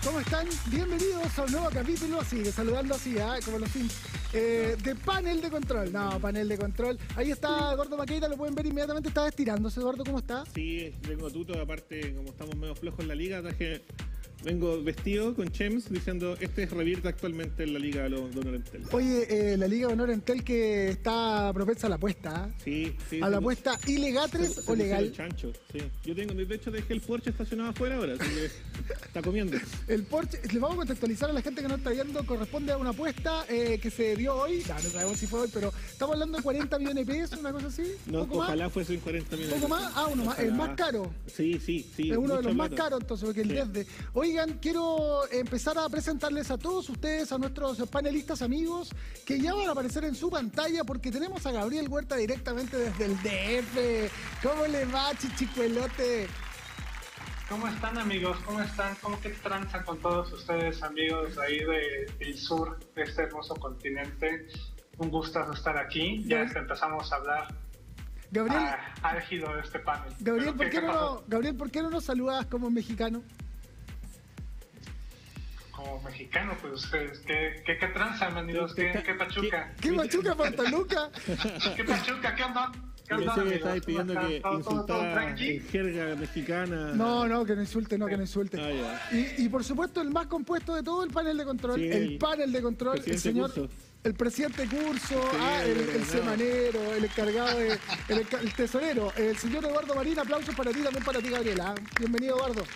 ¿Cómo están? Bienvenidos a un nuevo capítulo, así, saludando así, como los Sims, de Panel de Control. No, Panel de Control. Ahí está Eduardo Maqueira, lo pueden ver inmediatamente, está estirándose. Eduardo, ¿cómo está? Sí, vengo tuto, aparte, como estamos medio flojos en la liga, vengo vestido con Chems diciendo este es revierte actualmente en la Liga de Honor Entel. Oye, la Liga de Honor Entel que está propensa a la apuesta, ¿eh? Sí. ¿A la apuesta ilegatres o legal? El chancho, sí. Yo tengo, de hecho, dejé el Porsche estacionado afuera ahora, así que está comiendo. El Porsche, les vamos a contextualizar a la gente que no está viendo, corresponde a una apuesta que se dio hoy. No sabemos si fue hoy, pero estamos hablando de 40 millones de pesos, una cosa así. No, ojalá fuesen 40 millones. ¿Poco más? Ah, uno más. El más caro. Sí. Es uno de los más plata. caros, entonces, porque el Sí. desde. Oigan, quiero empezar a presentarles a todos ustedes, a nuestros panelistas amigos, que ya van a aparecer en su pantalla, porque tenemos a Gabriel Huerta directamente desde el DF. ¿Cómo le va, chichicuelote? ¿Cómo están, amigos? ¿Cómo están? ¿Cómo que tranza con todos ustedes, amigos ahí del sur de este hermoso continente? Un gusto estar aquí. Ya empezamos a hablar Gabriel, álgido de este panel. Gabriel, ¿por qué no nos saludas como mexicano? Como mexicano, pues ustedes, ¿qué tranza, amigos? ¿Qué pachuca? ¿Qué pachuca, Pantaluca? ¿Qué pachuca? ¿Qué onda? Yo sé que estáis pidiendo que insultara en jerga mexicana. No, que no insulte, que no insulte. Y por supuesto, el más compuesto de todo el panel de control, sí, el panel de control, el señor... Curso. El presidente Curso, Sí, el semanero, el encargado, el tesorero, el señor Eduardo Marín. Aplausos para ti, también para ti, Gabriela. Bienvenido, Eduardo.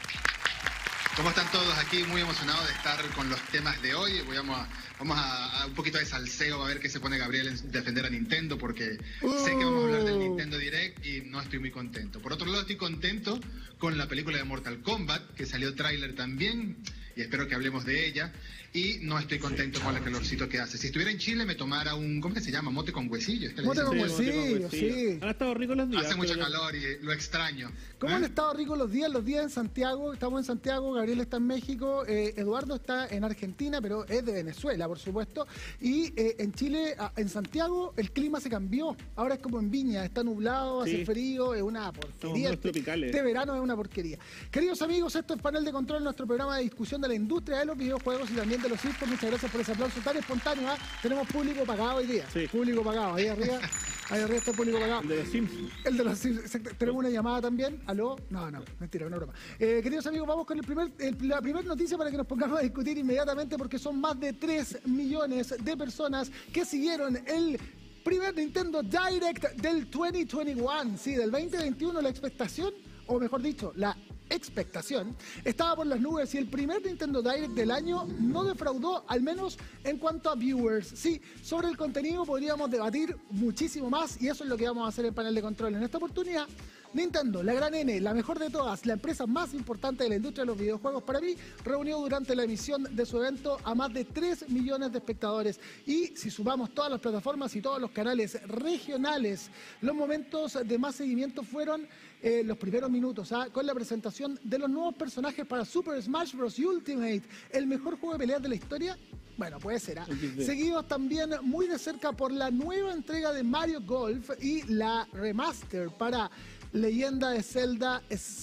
¿Cómo están todos aquí? Muy emocionado de estar con los temas de hoy. Vamos a un poquito de salseo, a ver qué se pone Gabriel en defender a Nintendo, porque sé que vamos a hablar del Nintendo Direct y no estoy muy contento. Por otro lado, estoy contento con la película de Mortal Kombat, que salió tráiler también, y espero que hablemos de ella. Y no estoy contento con el calorcito que hace. Si estuviera en Chile me tomara un, ¿cómo que se llama? Mote con huesillo. Mote con huesillo, sí. Han estado ricos los días. Hace mucho calor y lo extraño. ¿Cómo han estado ricos los días? Los días en Santiago, estamos en Santiago, Gabriel está en México, Eduardo está en Argentina, pero es de Venezuela, por supuesto. Y en Chile, en Santiago, el clima se cambió. Ahora es como en Viña, está nublado, hace frío, es una porquería. Este verano es una porquería. Queridos amigos, esto es Panel de Control, nuestro programa de discusión de la industria de los videojuegos y también de los esports. Muchas gracias por ese aplauso tan espontáneo. Tenemos público pagado hoy día. Sí. Público pagado, ahí arriba está el público pagado. El de los Sims. El de los Sims. Tenemos una llamada también. ¿Aló? No, mentira, una broma. Queridos amigos, vamos con la primera noticia para que nos pongamos a discutir inmediatamente, porque son más de 3 millones de personas que siguieron el primer Nintendo Direct del 2021. Sí, del 2021, la expectación, o mejor dicho, la expectación estaba por las nubes y el primer Nintendo Direct del año no defraudó, al menos en cuanto a viewers. Sí, sobre el contenido podríamos debatir muchísimo más y eso es lo que vamos a hacer en Panel de Control. En esta oportunidad, Nintendo, la gran N, la mejor de todas, la empresa más importante de la industria de los videojuegos para mí, reunió durante la emisión de su evento a más de 3 millones de espectadores. Y si sumamos todas las plataformas y todos los canales regionales, los momentos de más seguimiento fueron los primeros minutos, con la presentación de los nuevos personajes para Super Smash Bros. Ultimate, el mejor juego de peleas de la historia. Bueno, puede ser, Seguidos también muy de cerca por la nueva entrega de Mario Golf y la remaster para Leyenda de Zelda,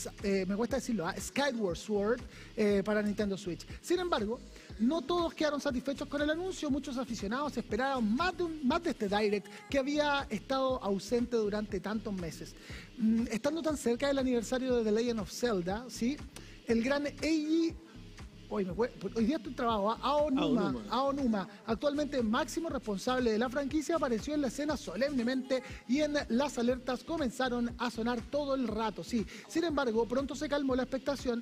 me cuesta decirlo, Skyward Sword para Nintendo Switch. Sin embargo, no todos quedaron satisfechos con el anuncio. Muchos aficionados esperaban más de este Direct que había estado ausente durante tantos meses. Estando tan cerca del aniversario de The Legend of Zelda, ¿sí? El gran Eiji... Hoy día estoy trabajo. Aonuma, actualmente máximo responsable de la franquicia, apareció en la escena solemnemente y en las alertas comenzaron a sonar todo el rato. Sí. Sin embargo, pronto se calmó la expectación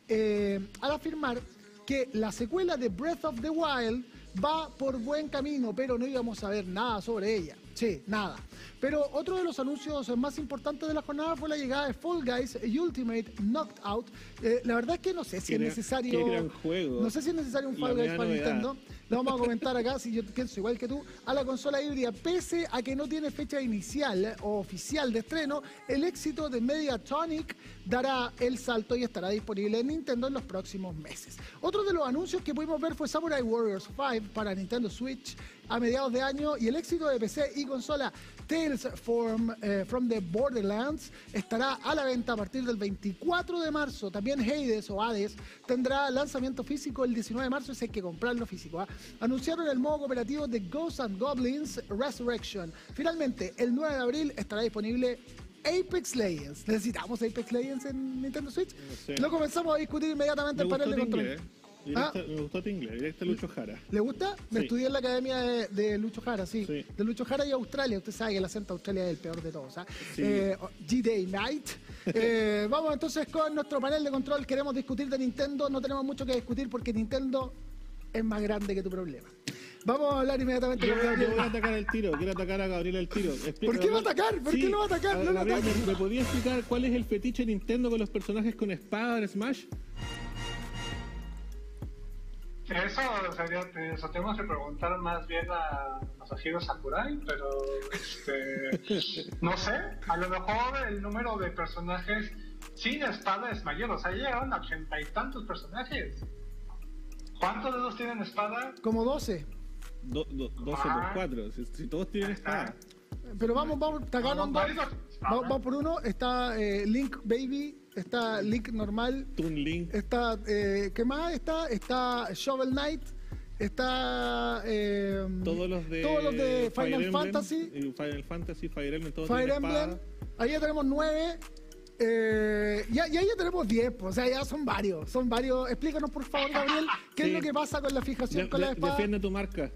al afirmar que la secuela de Breath of the Wild va por buen camino, pero no íbamos a ver nada sobre ella. Sí, nada. Pero otro de los anuncios más importantes de la jornada fue la llegada de Fall Guys Ultimate Knocked Out. La verdad es que no sé si es necesario... Qué gran juego. No sé si es necesario un Fall Guys para Nintendo. Lo vamos a comentar acá, si yo pienso igual que tú. A la consola híbrida, pese a que no tiene fecha inicial o oficial de estreno, el éxito de Mediatonic dará el salto y estará disponible en Nintendo en los próximos meses. Otro de los anuncios que pudimos ver fue Samurai Warriors 5 para Nintendo Switch a mediados de año y el éxito de PC y consola Tales from the Borderlands estará a la venta a partir del 24 de marzo. También Hades tendrá lanzamiento físico el 19 de marzo, y hay que comprarlo físico. Anunciaron el modo cooperativo de Ghosts and Goblins Resurrection. Finalmente, el 9 de abril estará disponible Apex Legends. ¿Necesitamos Apex Legends en Nintendo Switch? No sé. Lo comenzamos a discutir inmediatamente en panel de control. Me gustó tu inglés, directo Lucho Jara. ¿Le gusta? Me Sí. estudié en la academia de Lucho Jara, sí. Sí. De Lucho Jara y Australia. Usted sabe que el acento Australia es el peor de todos. Sí. G-Day Night. Vamos entonces con nuestro panel de control. Queremos discutir de Nintendo. No tenemos mucho que discutir porque Nintendo es más grande que tu problema. Vamos a hablar inmediatamente con Yo Gabriel. voy a atacar al tiro, quiero atacar a Gabriel al tiro. ¿Por qué va a atacar? ¿Por qué lo va a atacar? No lo Gabriel, ataque. ¿me podía explicar cuál es el fetiche de Nintendo con los personajes con espada en Smash? Eso tenemos que preguntar más bien a Masahiro Sakurai, pero no sé, a lo mejor el número de personajes sin espada es mayor, o sea, llegaron a 80 y tantos personajes. ¿Cuántos de esos tienen espada? Como 12. 12 por 4, si todos tienen espada. Pero vamos, atacaron dos. Vamos por uno. Está Link Baby, está Link normal, Toon Link. está, ¿qué más está? Está Shovel Knight, está Todos los de Final Emblem, Fantasy, Final Fantasy, Fire Emblem, todos Fire tienen Emblem. espada. Ahí ya tenemos 9. Y ahí ya tenemos 10, o sea, ya son varios. Explícanos, por favor, Gabriel, qué es Sí. lo que pasa con la fijación con la espada. Defiende tu marca.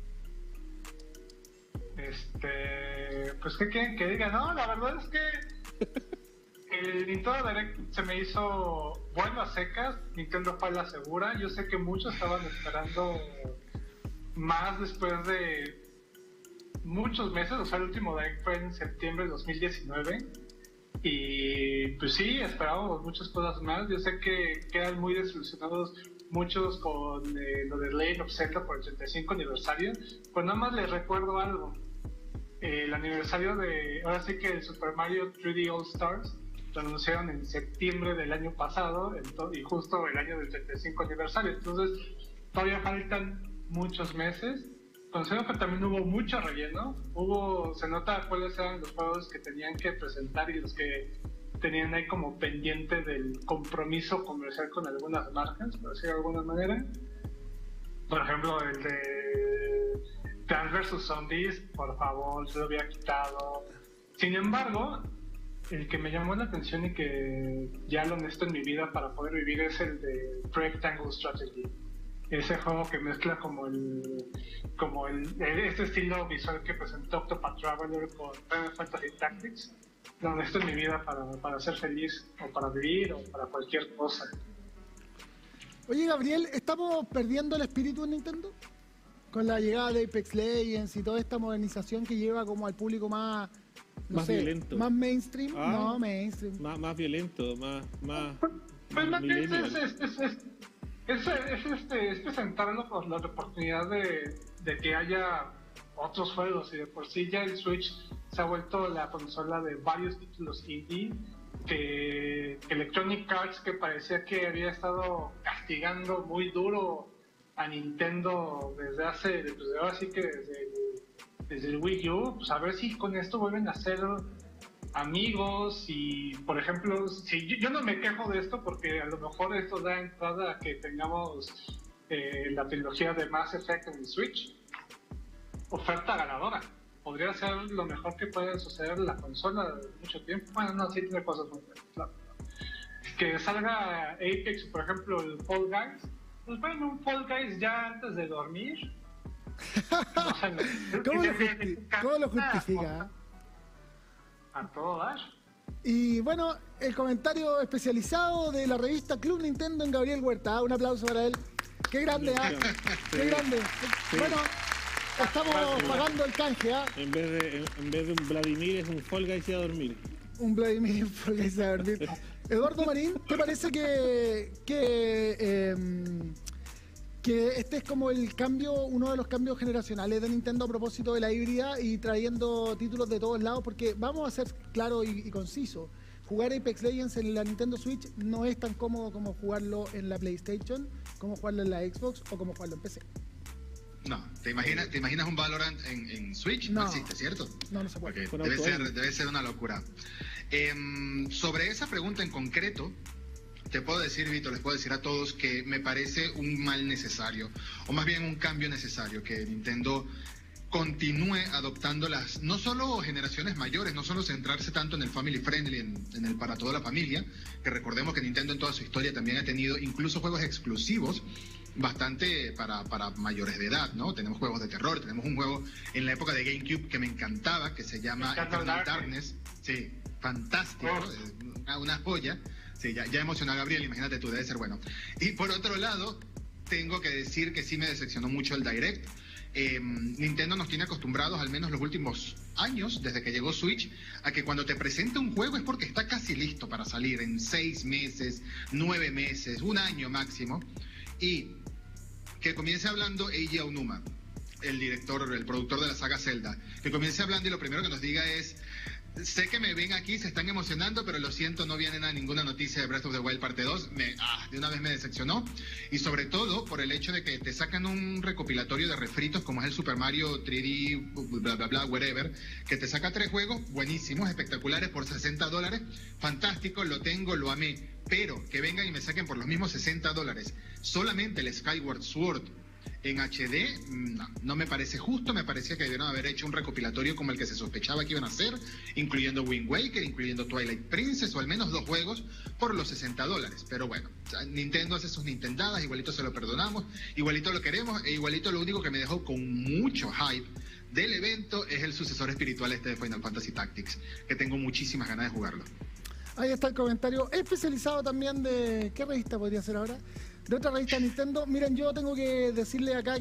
Pues que diga, no, la verdad es que el Nintendo Direct se me hizo bueno a secas. Nintendo fue a la segura. Yo sé que muchos estaban esperando más después de muchos meses. O sea, el último Direct fue en septiembre de 2019. Y pues sí, esperábamos muchas cosas más. Yo sé que quedan muy desilusionados muchos con lo de Legend of Zelda por el 35 aniversario. Pues nada más les recuerdo algo. El aniversario de, ahora sí que el Super Mario 3D All Stars lo anunciaron en septiembre del año pasado y justo el año del 35 aniversario. Entonces todavía faltan muchos meses. Considero que también hubo mucho relleno. Se nota cuáles eran los juegos que tenían que presentar y los que tenían ahí como pendiente del compromiso comercial con algunas marcas, por decirlo de alguna manera. Por ejemplo, el de Plants vs. Zombies, por favor, se lo había quitado. Sin embargo, el que me llamó la atención y que ya lo necesito en mi vida para poder vivir es el de Rectangle Strategy. Ese juego que mezcla este estilo visual que presentó Octopath Traveler con Final Fantasy Tactics. Lo necesito en mi vida para ser feliz, o para vivir, o para cualquier cosa. Oye, Gabriel, ¿estamos perdiendo el espíritu en Nintendo? Con la llegada de Apex Legends y toda esta modernización que lleva como al público más violento. Más mainstream. Ah, no, mainstream. Más violento, más Pues lo que millennial. es presentarlo por la oportunidad de que haya otros juegos, y de por sí ya el Switch se ha vuelto la consola de varios títulos indie que Electronic Arts, que parecía que había estado castigando muy duro a Nintendo desde el Wii U, pues a ver si con esto vuelven a ser amigos. Y por ejemplo, si yo no me quejo de esto, porque a lo mejor esto da entrada a que tengamos la trilogía de Mass Effect en el Switch. Oferta ganadora. Podría ser lo mejor que puede suceder en la consola de mucho tiempo. Bueno, no, sí tiene cosas muy buenas, claro. Que salga Apex, por ejemplo, el Fall Guys. Pues bueno, un Fall Guys ya antes de dormir. No sé, ¿Cómo lo justifica? A todo dar. Y bueno, el comentario especializado de la revista Club Nintendo en Gabriel Huerta. Un aplauso para él. ¡Qué grande, ¡Qué grande! Sí. Bueno, estamos pagando el canje, En vez de un Vladimir es un Fall Guys y a dormir. Un Vladimir Fall Guys a dormir. Eduardo Marín, ¿te parece que este es como el cambio, uno de los cambios generacionales de Nintendo a propósito de la híbrida y trayendo títulos de todos lados? Porque vamos a ser claro y conciso. Jugar Apex Legends en la Nintendo Switch no es tan cómodo como jugarlo en la PlayStation, como jugarlo en la Xbox o como jugarlo en PC. No, ¿te imaginas un Valorant en Switch? No existe, ¿cierto? No se puede. Okay. Debe ser una locura. Sobre esa pregunta en concreto, te puedo decir, Vito, les puedo decir a todos que me parece un mal necesario, o más bien un cambio necesario, que Nintendo continúe adoptando no solo generaciones mayores, no solo centrarse tanto en el family friendly, en el para toda la familia, que recordemos que Nintendo en toda su historia también ha tenido incluso juegos exclusivos bastante para mayores de edad, ¿no? Tenemos juegos de terror, tenemos un juego en la época de GameCube que me encantaba, que se llama Eternal Darkness. Sí, fantástico, una joya. Sí, ya emocionó a Gabriel, imagínate tú, debe ser bueno. Y por otro lado, tengo que decir que sí me decepcionó mucho el Direct. Nintendo nos tiene acostumbrados, al menos los últimos años, desde que llegó Switch, a que cuando te presenta un juego es porque está casi listo para salir en 6 meses, 9 meses, un año máximo. Y que comience hablando Eiji Aonuma, el productor de la saga Zelda, que comience hablando y lo primero que nos diga es: sé que me ven aquí, se están emocionando, pero lo siento, no viene ninguna noticia de Breath of the Wild parte 2. De una vez me decepcionó. Y sobre todo por el hecho de que te sacan un recopilatorio de refritos como es el Super Mario 3D, bla, bla, bla, whatever, que te saca 3 juegos buenísimos, espectaculares, por $60. Fantástico, lo tengo, lo amé. Pero que vengan y me saquen por los mismos $60 solamente el Skyward Sword en HD, no me parece justo. Me parecía que debieron haber hecho un recopilatorio como el que se sospechaba que iban a hacer, incluyendo Wind Waker, incluyendo Twilight Princess, o al menos 2 juegos por los $60. Pero bueno, o sea, Nintendo hace sus nintendadas, igualito se lo perdonamos, igualito lo queremos, e igualito lo único que me dejó con mucho hype del evento es el sucesor espiritual de Final Fantasy Tactics, que tengo muchísimas ganas de jugarlo. Ahí está el comentario especializado también de... ¿Qué revista podría ser ahora? De otra revista de Nintendo. Miren, yo tengo que decirle acá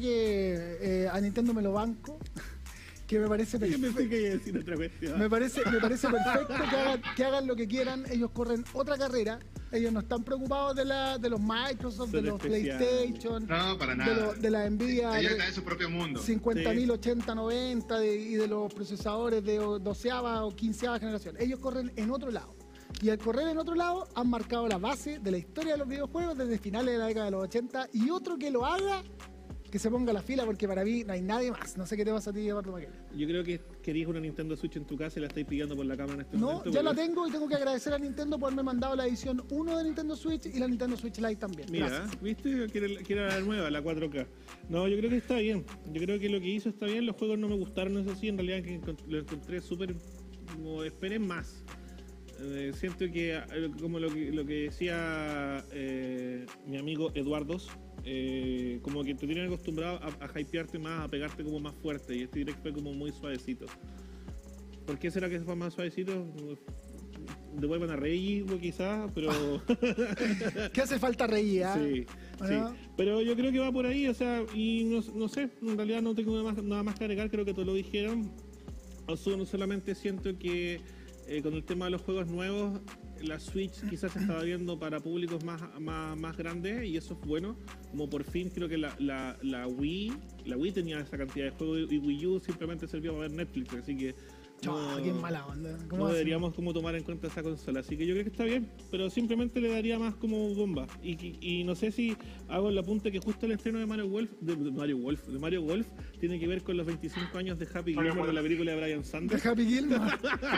que a Nintendo me lo banco, que me parece perfecto. Yo pensé que iba a decir otra cuestión. Me parece perfecto que hagan lo que quieran. Ellos corren otra carrera. Ellos no están preocupados de los Microsoft, de los PlayStation, no, para nada. De la Nvidia. Ellos están en su propio mundo. 50.000, 80, 90 y de los procesadores de 12ª o 15ª generación. Ellos corren en otro lado. Y al correr en otro lado han marcado la base de la historia de los videojuegos desde finales de la década de los 80, y otro que lo haga, que se ponga la fila, porque para mí no hay nadie más. No sé qué te pasa a ti, Eduardo Maquena. Yo creo que querías una Nintendo Switch en tu casa y la estáis pidiendo por la cámara en este momento. No, ya la tengo, y tengo que agradecer a Nintendo por haberme mandado la edición 1 de Nintendo Switch y la Nintendo Switch Lite también. Mira, gracias. ¿viste? Quiere la nueva, la 4K. No, yo creo que está bien. Yo creo que lo que hizo está bien. Los juegos no me gustaron, eso sí. En realidad lo encontré súper... como esperen más. Siento que, como lo que decía mi amigo Eduardo, como que te tienen acostumbrado a hypearte más, a pegarte como más fuerte, y este direct fue como muy suavecito. ¿Por qué será que fue más suavecito? Devuelvan a Reggie, quizás, pero... ¿Qué hace falta Reggie? Sí, bueno. Sí, pero yo creo que va por ahí, o sea, y no sé, en realidad no tengo nada más que agregar, creo que todos lo dijeron. No solamente siento que con el tema de los juegos nuevos, la Switch quizás se estaba viendo para públicos más grandes, y eso es bueno. Como por fin creo que la Wii tenía esa cantidad de juegos, y Wii U simplemente servía para ver Netflix, así que qué mala onda. No deberíamos como tomar en cuenta esa consola, así que yo creo que está bien, pero simplemente le daría más como bomba. Y no sé si hago el apunte que justo el estreno de Mario Golf tiene que ver con los 25 años de Happy Gilmore, de la película de Brian Sanders. De Happy Gilmore.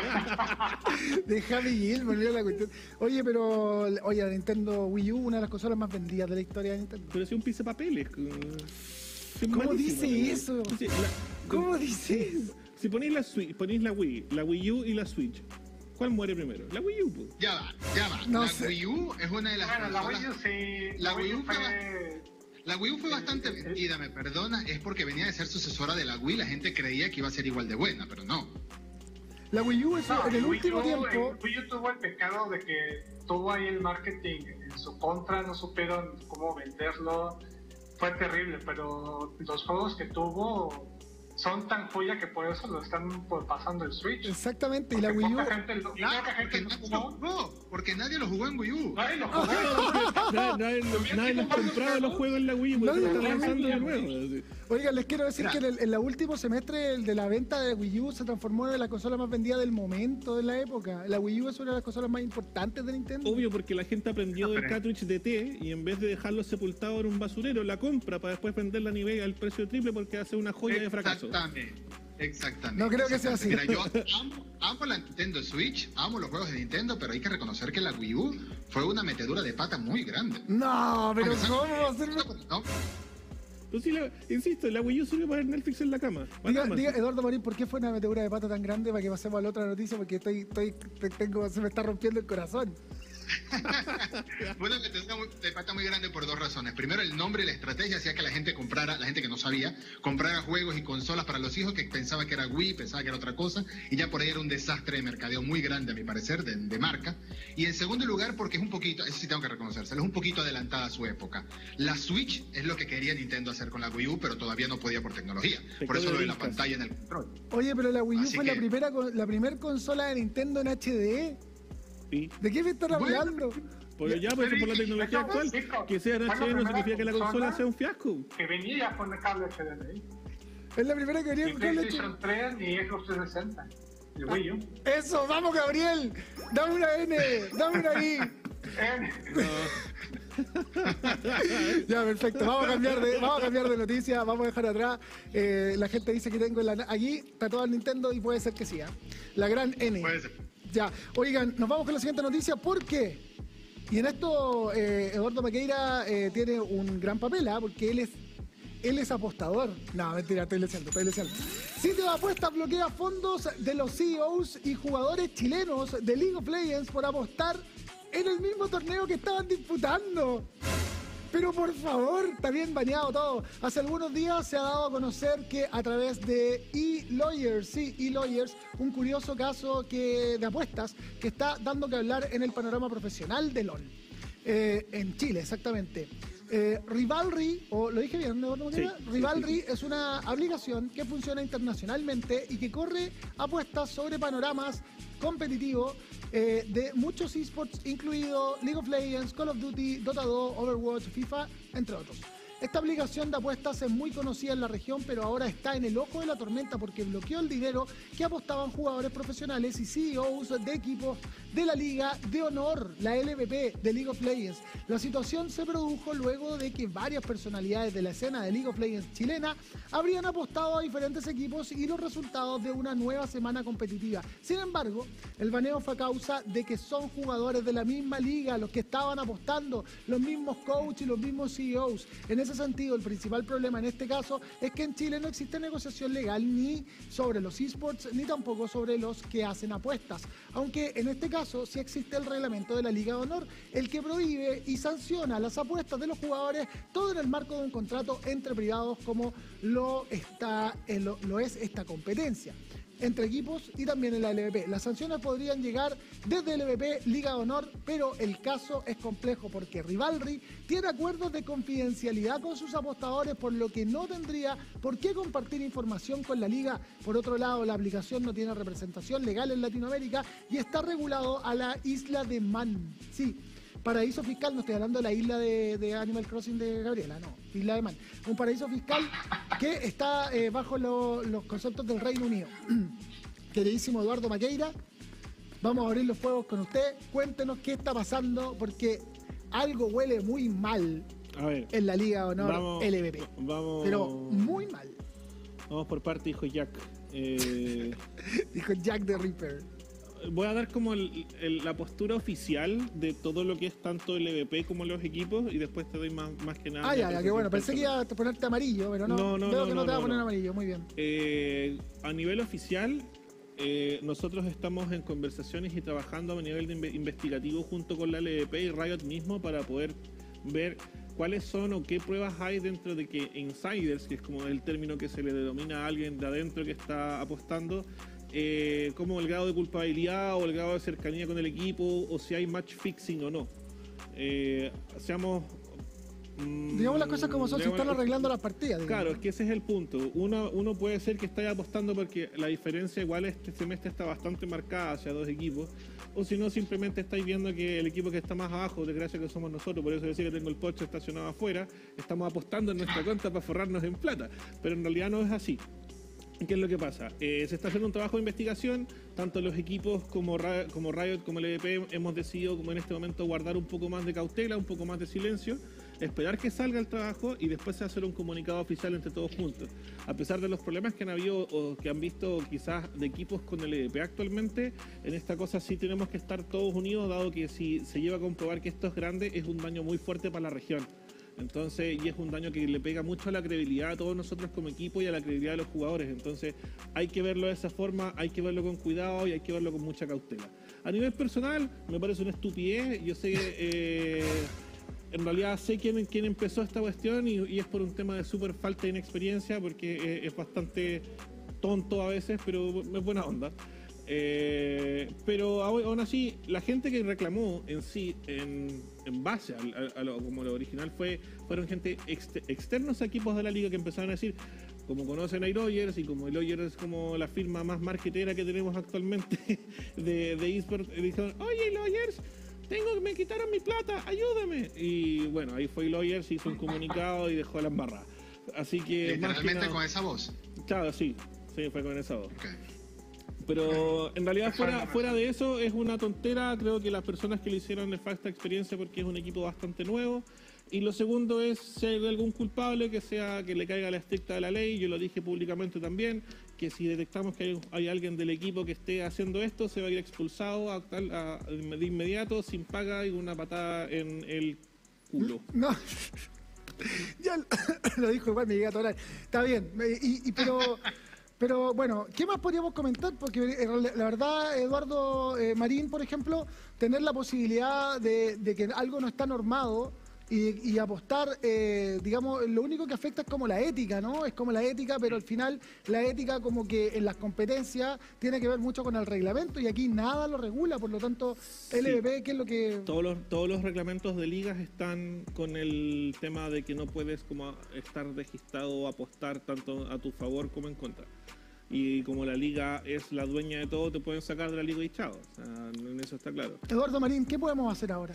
De Happy Gilmore, mira la cuestión. Oye, pero la Nintendo Wii U, una de las consolas más vendidas de la historia de Nintendo. Pero es un pisapapeles. ¿Cómo dice eso? ¿Cómo dice eso? Si ponéis la Wii U y la Switch, ¿cuál muere primero? La Wii U, pues. Ya va. No la sé. Wii U es una de las consolas... La Wii U sí. La Wii U fue bastante vendida, me perdona, es porque venía de ser sucesora de la Wii. La gente creía que iba a ser igual de buena, pero no. La Wii U en el último tiempo... Wii U tuvo el pecado de que tuvo ahí el marketing en su contra, no supieron cómo venderlo. Fue terrible, pero los juegos que tuvo son tan joya que por eso lo están pasando el Switch. Exactamente, y la Wii U... Porque nadie lo jugó en Wii U. Nadie lo jugó. Nadie los compraba los juegos en la Wii U, porque están lanzando de nuevo. Oigan, les quiero decir que en el último semestre el de la venta de Wii U se transformó en la consola más vendida del momento, de la época. La Wii U es una de las consolas más importantes de Nintendo. Obvio, porque la gente aprendió del cartridge de té y en vez de dejarlo sepultado en un basurero, la compra para después venderla a nivel al precio triple porque hace una joya de fracaso. Exactamente. No creo que sea así. Mira, yo amo la Nintendo Switch, amo los juegos de Nintendo, pero hay que reconocer que la Wii U fue una metedura de pata muy grande. No, pero ¿cómo va a ser? No. Pues sí, insisto, la Wii U sirve para ver Netflix en la cama. Diga, Eduardo Marín, ¿por qué fue una metedura de pata tan grande? Para que pasemos a la otra noticia, porque se me está rompiendo el corazón. Bueno, metedura de pata muy grande por dos razones. Primero, el nombre y la estrategia hacía que la gente que no sabía, comprara juegos y consolas para los hijos que pensaba que era Wii, pensaba que era otra cosa, y ya por ahí era un desastre de mercadeo muy grande, a mi parecer, de marca. Y en segundo lugar, porque es un poquito, eso sí tengo que reconocérselo, es un poquito adelantada a su época. La Switch es lo que quería Nintendo hacer con la Wii U, pero todavía no podía por tecnología. Por eso lo de la pantalla en el control. Oye, pero la Wii U fue la primera consola de Nintendo en HD. Sí. ¿De qué me están hablando? Pues ya, por la tecnología actual, que sea en HD no significa que la consola sea un fiasco. Que venía ya con el cable HDMI. Es la primera que venía con cable HDMI. PlayStation 3 y Xbox 360. El Wii U. Eso, vamos, Gabriel. Dame una N, dame una I. Ya, perfecto. Vamos a cambiar de noticia. Vamos a dejar atrás. La gente dice que tengo allí está todo el Nintendo y puede ser que sí. La gran N. Puede ser. Ya, oigan, nos vamos con la siguiente noticia porque, y en esto Eduardo Maqueira tiene un gran papel, porque él es apostador. No, mentira, estoy leseando. Sitio de apuestas bloquea fondos de los CEOs y jugadores chilenos de League of Legends por apostar en el mismo torneo que estaban disputando. Pero por favor, está bien bañado todo. Hace algunos días se ha dado a conocer que a través de eLawyers, un curioso caso de apuestas que está dando que hablar en el panorama profesional de LOL. En Chile, exactamente. Rivalry, o lo dije bien, ¿no? Sí, Rivalry es una aplicación que funciona internacionalmente y que corre apuestas sobre panoramas competitivos de muchos esports, incluido League of Legends, Call of Duty, Dota 2, Overwatch, FIFA, entre otros. Esta aplicación de apuestas es muy conocida en la región, pero ahora está en el ojo de la tormenta porque bloqueó el dinero que apostaban jugadores profesionales y CEOs de equipos de la Liga de Honor, la LVP de League of Legends. La situación se produjo luego de que varias personalidades de la escena de League of Legends chilena habrían apostado a diferentes equipos y los resultados de una nueva semana competitiva. Sin embargo, el baneo fue a causa de que son jugadores de la misma liga los que estaban apostando, los mismos coaches y los mismos CEOs. En ese sentido, el principal problema en este caso es que en Chile no existe negociación legal ni sobre los esports ni tampoco sobre los que hacen apuestas, aunque en este caso sí existe el reglamento de la Liga de Honor, el que prohíbe y sanciona las apuestas de los jugadores, todo en el marco de un contrato entre privados como lo es esta competencia entre equipos y también en la LVP. Las sanciones podrían llegar desde LVP, Liga de Honor, pero el caso es complejo porque Rivalry tiene acuerdos de confidencialidad con sus apostadores, por lo que no tendría por qué compartir información con la liga. Por otro lado, la aplicación no tiene representación legal en Latinoamérica y está regulado a la isla de Man. Sí, paraíso fiscal, no estoy hablando de la isla de Animal Crossing de Gabriela, no, isla de Man. Un paraíso fiscal que está bajo los conceptos del Reino Unido. Queridísimo Eduardo Maqueira, vamos a abrir los fuegos con usted. Cuéntenos qué está pasando, porque algo huele muy mal en la Liga de Honor LVP. Pero muy mal. Vamos por parte, dijo Jack. Dijo Jack the Ripper. Voy a dar como la postura oficial de todo lo que es tanto el LVP como los equipos y después te doy más que nada. Ya, qué bueno. Pensé que iba a ponerte amarillo, pero no. Veo que no te va a poner amarillo. Muy bien. A nivel oficial, nosotros estamos en conversaciones y trabajando a nivel investigativo junto con la LVP y Riot mismo para poder ver cuáles son o qué pruebas hay dentro de que insiders, que es como el término que se le denomina a alguien de adentro que está apostando, como el grado de culpabilidad o el grado de cercanía con el equipo o si hay match fixing o no. Seamos Digamos las cosas como son, se están arreglando las partidas. Digamos. Claro, es que ese es el punto. Uno puede ser que esté apostando porque la diferencia igual este semestre está bastante marcada hacia dos equipos, o si no, simplemente estáis viendo que el equipo que está más abajo, desgracia que somos nosotros, por eso decía que tengo el Porsche estacionado afuera, estamos apostando en nuestra cuenta para forrarnos en plata, pero en realidad no es así. ¿Qué es lo que pasa? Se está haciendo un trabajo de investigación, tanto los equipos como Riot, como el EVP, hemos decidido como en este momento guardar un poco más de cautela, un poco más de silencio, esperar que salga el trabajo y después hacer un comunicado oficial entre todos juntos. A pesar de los problemas que han habido o que han visto quizás de equipos con el EVP actualmente, en esta cosa sí tenemos que estar todos unidos, dado que si se lleva a comprobar que esto es grande, es un daño muy fuerte para la región. Entonces, y es un daño que le pega mucho a la credibilidad a todos nosotros como equipo y a la credibilidad de los jugadores. Entonces, hay que verlo de esa forma, hay que verlo con cuidado y hay que verlo con mucha cautela. A nivel personal, me parece una estupidez. Yo sé que en realidad sé quién empezó esta cuestión y es por un tema de súper falta de inexperiencia, porque es bastante tonto a veces, pero es buena onda. Pero aún así, la gente que reclamó en sí, en base a lo original, fueron gente externos a equipos de la liga que empezaron a decir, como conocen a Loyers y como Loyers es como la firma más marketera que tenemos actualmente de eSport, dijeron, oye Loyers, me quitaron mi plata, ayúdame. Y bueno, ahí fue Loyers, hizo un comunicado y dejó la embarrada. Así que... Literalmente con esa voz. Claro, sí, fue con esa voz. Okay. Pero en realidad fuera de eso es una tontera. Creo que las personas que le hicieron les falta experiencia porque es un equipo bastante nuevo. Y lo segundo es, si hay algún culpable que le caiga la estricta de la ley. Yo lo dije públicamente también, que si detectamos que hay alguien del equipo que esté haciendo esto, se va a ir expulsado de inmediato, sin paga y una patada en el culo. No. Ya lo dijo igual, me llega a tocar. Está bien, pero bueno, ¿qué más podríamos comentar? Porque la verdad, Eduardo Marín, por ejemplo, tener la posibilidad de que algo no está normado y apostar, digamos, lo único que afecta es como la ética, ¿no? Es como la ética, pero al final la ética como que en las competencias tiene que ver mucho con el reglamento y aquí nada lo regula, por lo tanto, LVP, ¿qué es lo que...? Todos los reglamentos de ligas están con el tema de que no puedes como estar registrado o apostar tanto a tu favor como en contra. Y como la liga es la dueña de todo, te pueden sacar de la liga y chao. O sea, en eso está claro. Eduardo Marín, ¿qué podemos hacer ahora?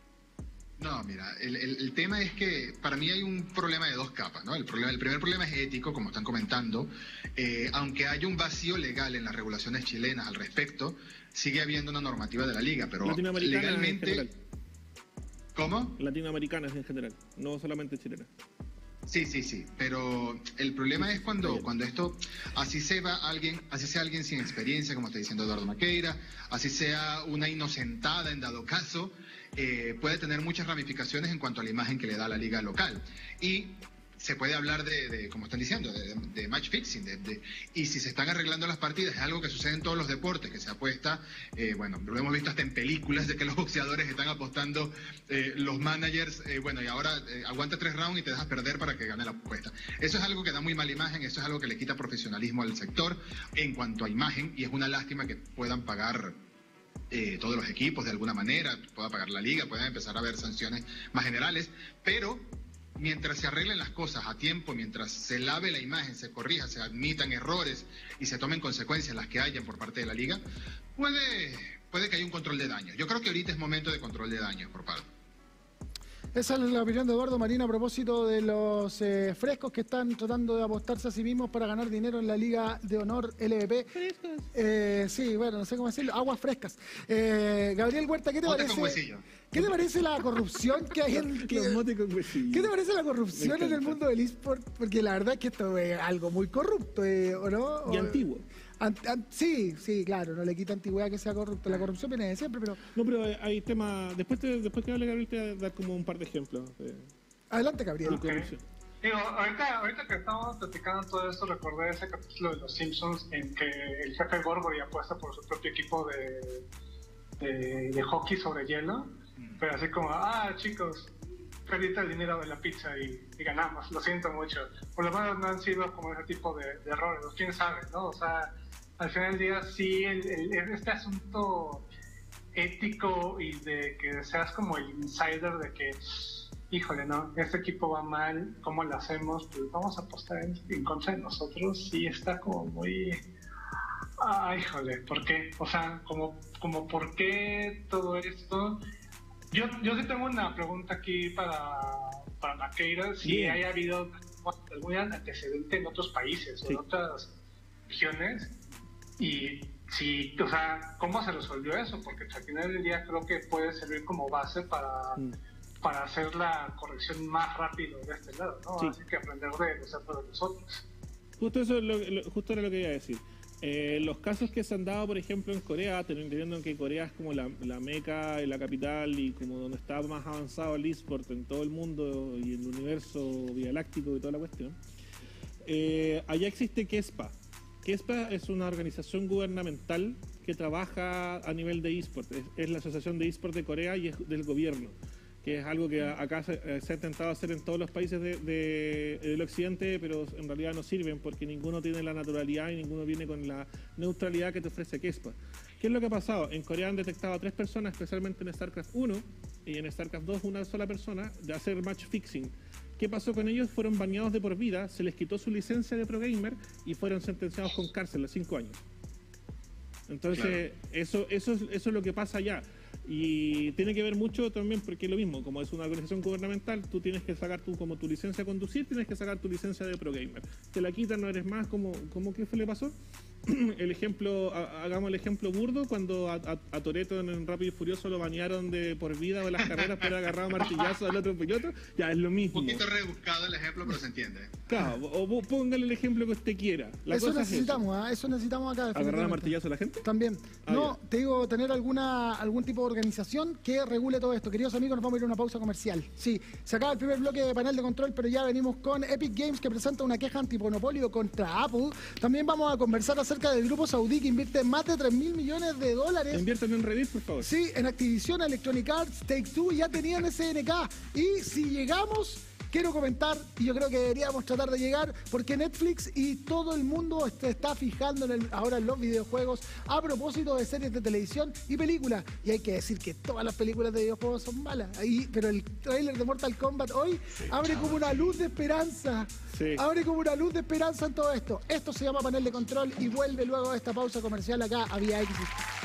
No, mira, el tema es que para mí hay un problema de dos capas, ¿no? El primer problema es ético, como están comentando. Aunque haya un vacío legal en las regulaciones chilenas al respecto, sigue habiendo una normativa de la liga, pero legalmente... ¿Cómo? Latinoamericanas en general, no solamente chilenas. Sí, pero el problema es cuando esto, así sea alguien sin experiencia, como está diciendo Eduardo Maqueira, así sea una inocentada en dado caso, puede tener muchas ramificaciones en cuanto a la imagen que le da la liga local. Y se puede hablar como están diciendo, de match fixing, y si se están arreglando las partidas, es algo que sucede en todos los deportes, que se apuesta, bueno, lo hemos visto hasta en películas de que los boxeadores están apostando, los managers, bueno, y ahora aguanta 3 rounds y te dejas perder para que gane la apuesta. Eso es algo que da muy mala imagen, eso es algo que le quita profesionalismo al sector en cuanto a imagen, y es una lástima que puedan pagar todos los equipos de alguna manera, pueda pagar la liga, puedan empezar a haber sanciones más generales, pero mientras se arreglen las cosas a tiempo, mientras se lave la imagen, se corrija, se admitan errores y se tomen consecuencias las que hayan por parte de la liga, puede que haya un control de daños. Yo creo que ahorita es momento de control de daños por parte. Esa es la opinión de Eduardo Marín a propósito de los frescos que están tratando de apostarse a sí mismos para ganar dinero en la Liga de Honor LVP. Sí, bueno, no sé cómo decirlo, aguas frescas. Gabriel Huerta, ¿qué te parece? ¿Qué te parece la corrupción que hay en... ¿Qué te parece la corrupción en el mundo del eSport? Porque la verdad es que esto es algo muy corrupto, ¿o no? Y antiguo. Sí, claro, no le quita antigüedad que sea corrupto. La corrupción viene de siempre, pero... No, pero hay temas... Después que hable Gabriel te voy a dar como un par de ejemplos. Adelante, Gabriel. Okay. Digo, ahorita que estábamos platicando todo esto, recordé ese capítulo de Los Simpsons en que el jefe Gorgory apuesta por su propio equipo de hockey sobre hielo. Pero así como, chicos, perdiste el dinero de la pizza y ganamos, lo siento mucho. Por lo menos no han sido como ese tipo de errores, quién sabe, ¿no? O sea, al final del día sí, este asunto ético y de que seas como el insider de que híjole, no, este equipo va mal, ¿cómo lo hacemos? Pues vamos a apostar en contra de nosotros. Sí, está como muy... híjole, ¿por qué? O sea, como ¿por qué todo esto? Yo sí tengo una pregunta aquí para Maqueira, si Bien. haya habido algún antecedente en otros países o en otras regiones, y si, o sea, ¿cómo se resolvió eso? Porque al final del día creo que puede servir como base para hacer la corrección más rápido de este lado, ¿no? Sí. Así que aprender de los errores de los otros. Justo eso justo era lo que iba a decir. Los casos que se han dado, por ejemplo, en Corea, teniendo que Corea es como la meca y la capital y como donde está más avanzado el eSport en todo el mundo y el universo Vía Láctico y toda la cuestión, allá existe KESPA. KESPA es una organización gubernamental que trabaja a nivel de eSport. Es la Asociación de eSport de Corea y es del gobierno, que es algo que acá se ha intentado hacer en todos los países del occidente, pero en realidad no sirven porque ninguno tiene la naturalidad y ninguno viene con la neutralidad que te ofrece KESPA. ¿Qué es lo que ha pasado? En Corea han detectado a 3 personas, especialmente en StarCraft 1 y en StarCraft 2 una sola persona, de hacer match fixing. ¿Qué pasó con ellos? Fueron baneados de por vida, se les quitó su licencia de Pro Gamer y fueron sentenciados con cárcel a 5 años. Entonces, claro, eso es lo que pasa allá. Y tiene que ver mucho también porque es lo mismo, como es una organización gubernamental, tú tienes que sacar como tu licencia de conducir, tienes que sacar tu licencia de Pro Gamer. Te la quitan, no eres más, como ¿qué le pasó? El ejemplo, hagamos el ejemplo burdo, cuando a Toretto en Rápido y Furioso lo banearon de por vida de las carreras por haber agarrado martillazo al otro piloto, ya es lo mismo. Un poquito rebuscado el ejemplo, pero se entiende. Claro, o póngale el ejemplo que usted quiera. Eso necesitamos, eso necesitamos acá. ¿Agarrar a martillazo a la gente? También. No, te digo, tener algún tipo de organización que regule todo esto. Queridos amigos, nos vamos a ir a una pausa comercial. Sí, se acaba el primer bloque de panel de control, pero ya venimos con Epic Games, que presenta una queja antimonopolio contra Apple. También vamos a conversar acerca del grupo saudí que invierte más de $3.000 millones. Inviertan en Reddit, por favor. Sí, en Activision, Electronic Arts, Take-Two ya tenían SNK. Y si llegamos, quiero comentar, y yo creo que deberíamos tratar de llegar, porque Netflix y todo el mundo se está fijando ahora en los videojuegos a propósito de series de televisión y películas. Y hay que decir que todas las películas de videojuegos son malas. Pero el tráiler de Mortal Kombat hoy abre como una luz de esperanza. Sí. Abre como una luz de esperanza en todo esto. Esto se llama Panel de Control y vuelve luego de esta pausa comercial acá a Vía X.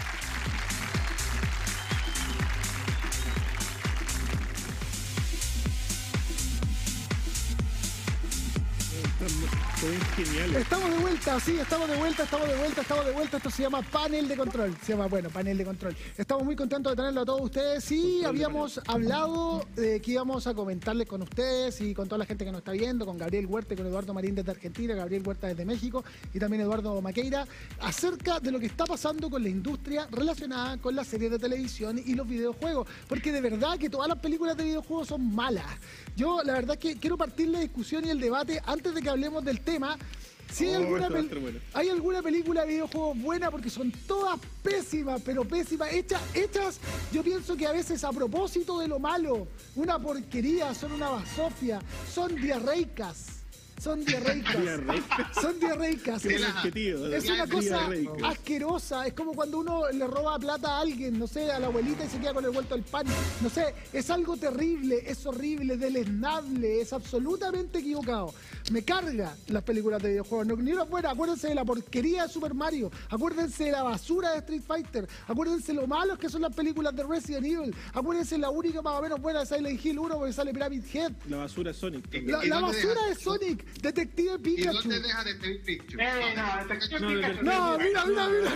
Genial. Estamos de vuelta, sí, estamos de vuelta. Esto se llama Panel de Control. Se llama, Panel de Control. Estamos muy contentos de tenerlo a todos ustedes. Sí, habíamos hablado de que íbamos a comentarles con ustedes y con toda la gente que nos está viendo, con Gabriel Huerta y con Eduardo Marín desde Argentina, Gabriel Huerta desde México y también Eduardo Maqueira, acerca de lo que está pasando con la industria relacionada con las series de televisión y los videojuegos. Porque de verdad que todas las películas de videojuegos son malas. Yo, la verdad, que quiero partir la discusión y el debate antes de que hablemos del tema. Si hay alguna película de videojuegos buena, porque son todas pésimas, pero pésimas, hechas, yo pienso que a veces a propósito de lo malo, una porquería, son una basofia, son diarreicas. Son diarreicas. Es una cosa asquerosa. Es como cuando uno le roba plata a alguien, no sé, a la abuelita y se queda con el vuelto del pan. No sé, es algo terrible, es horrible, deleznable, es absolutamente equivocado. Me carga las películas de videojuegos. No, ni una buena. Acuérdense de la porquería de Super Mario. Acuérdense de la basura de Street Fighter. Acuérdense lo malos que son las películas de Resident Evil. Acuérdense la única más o menos buena de Silent Hill 1 porque sale Pyramid Head. La basura es Sonic. La basura de Sonic. Detective Pikachu. ¿Y dónde deja Detective Pikachu? Detective Pikachu. No, mira.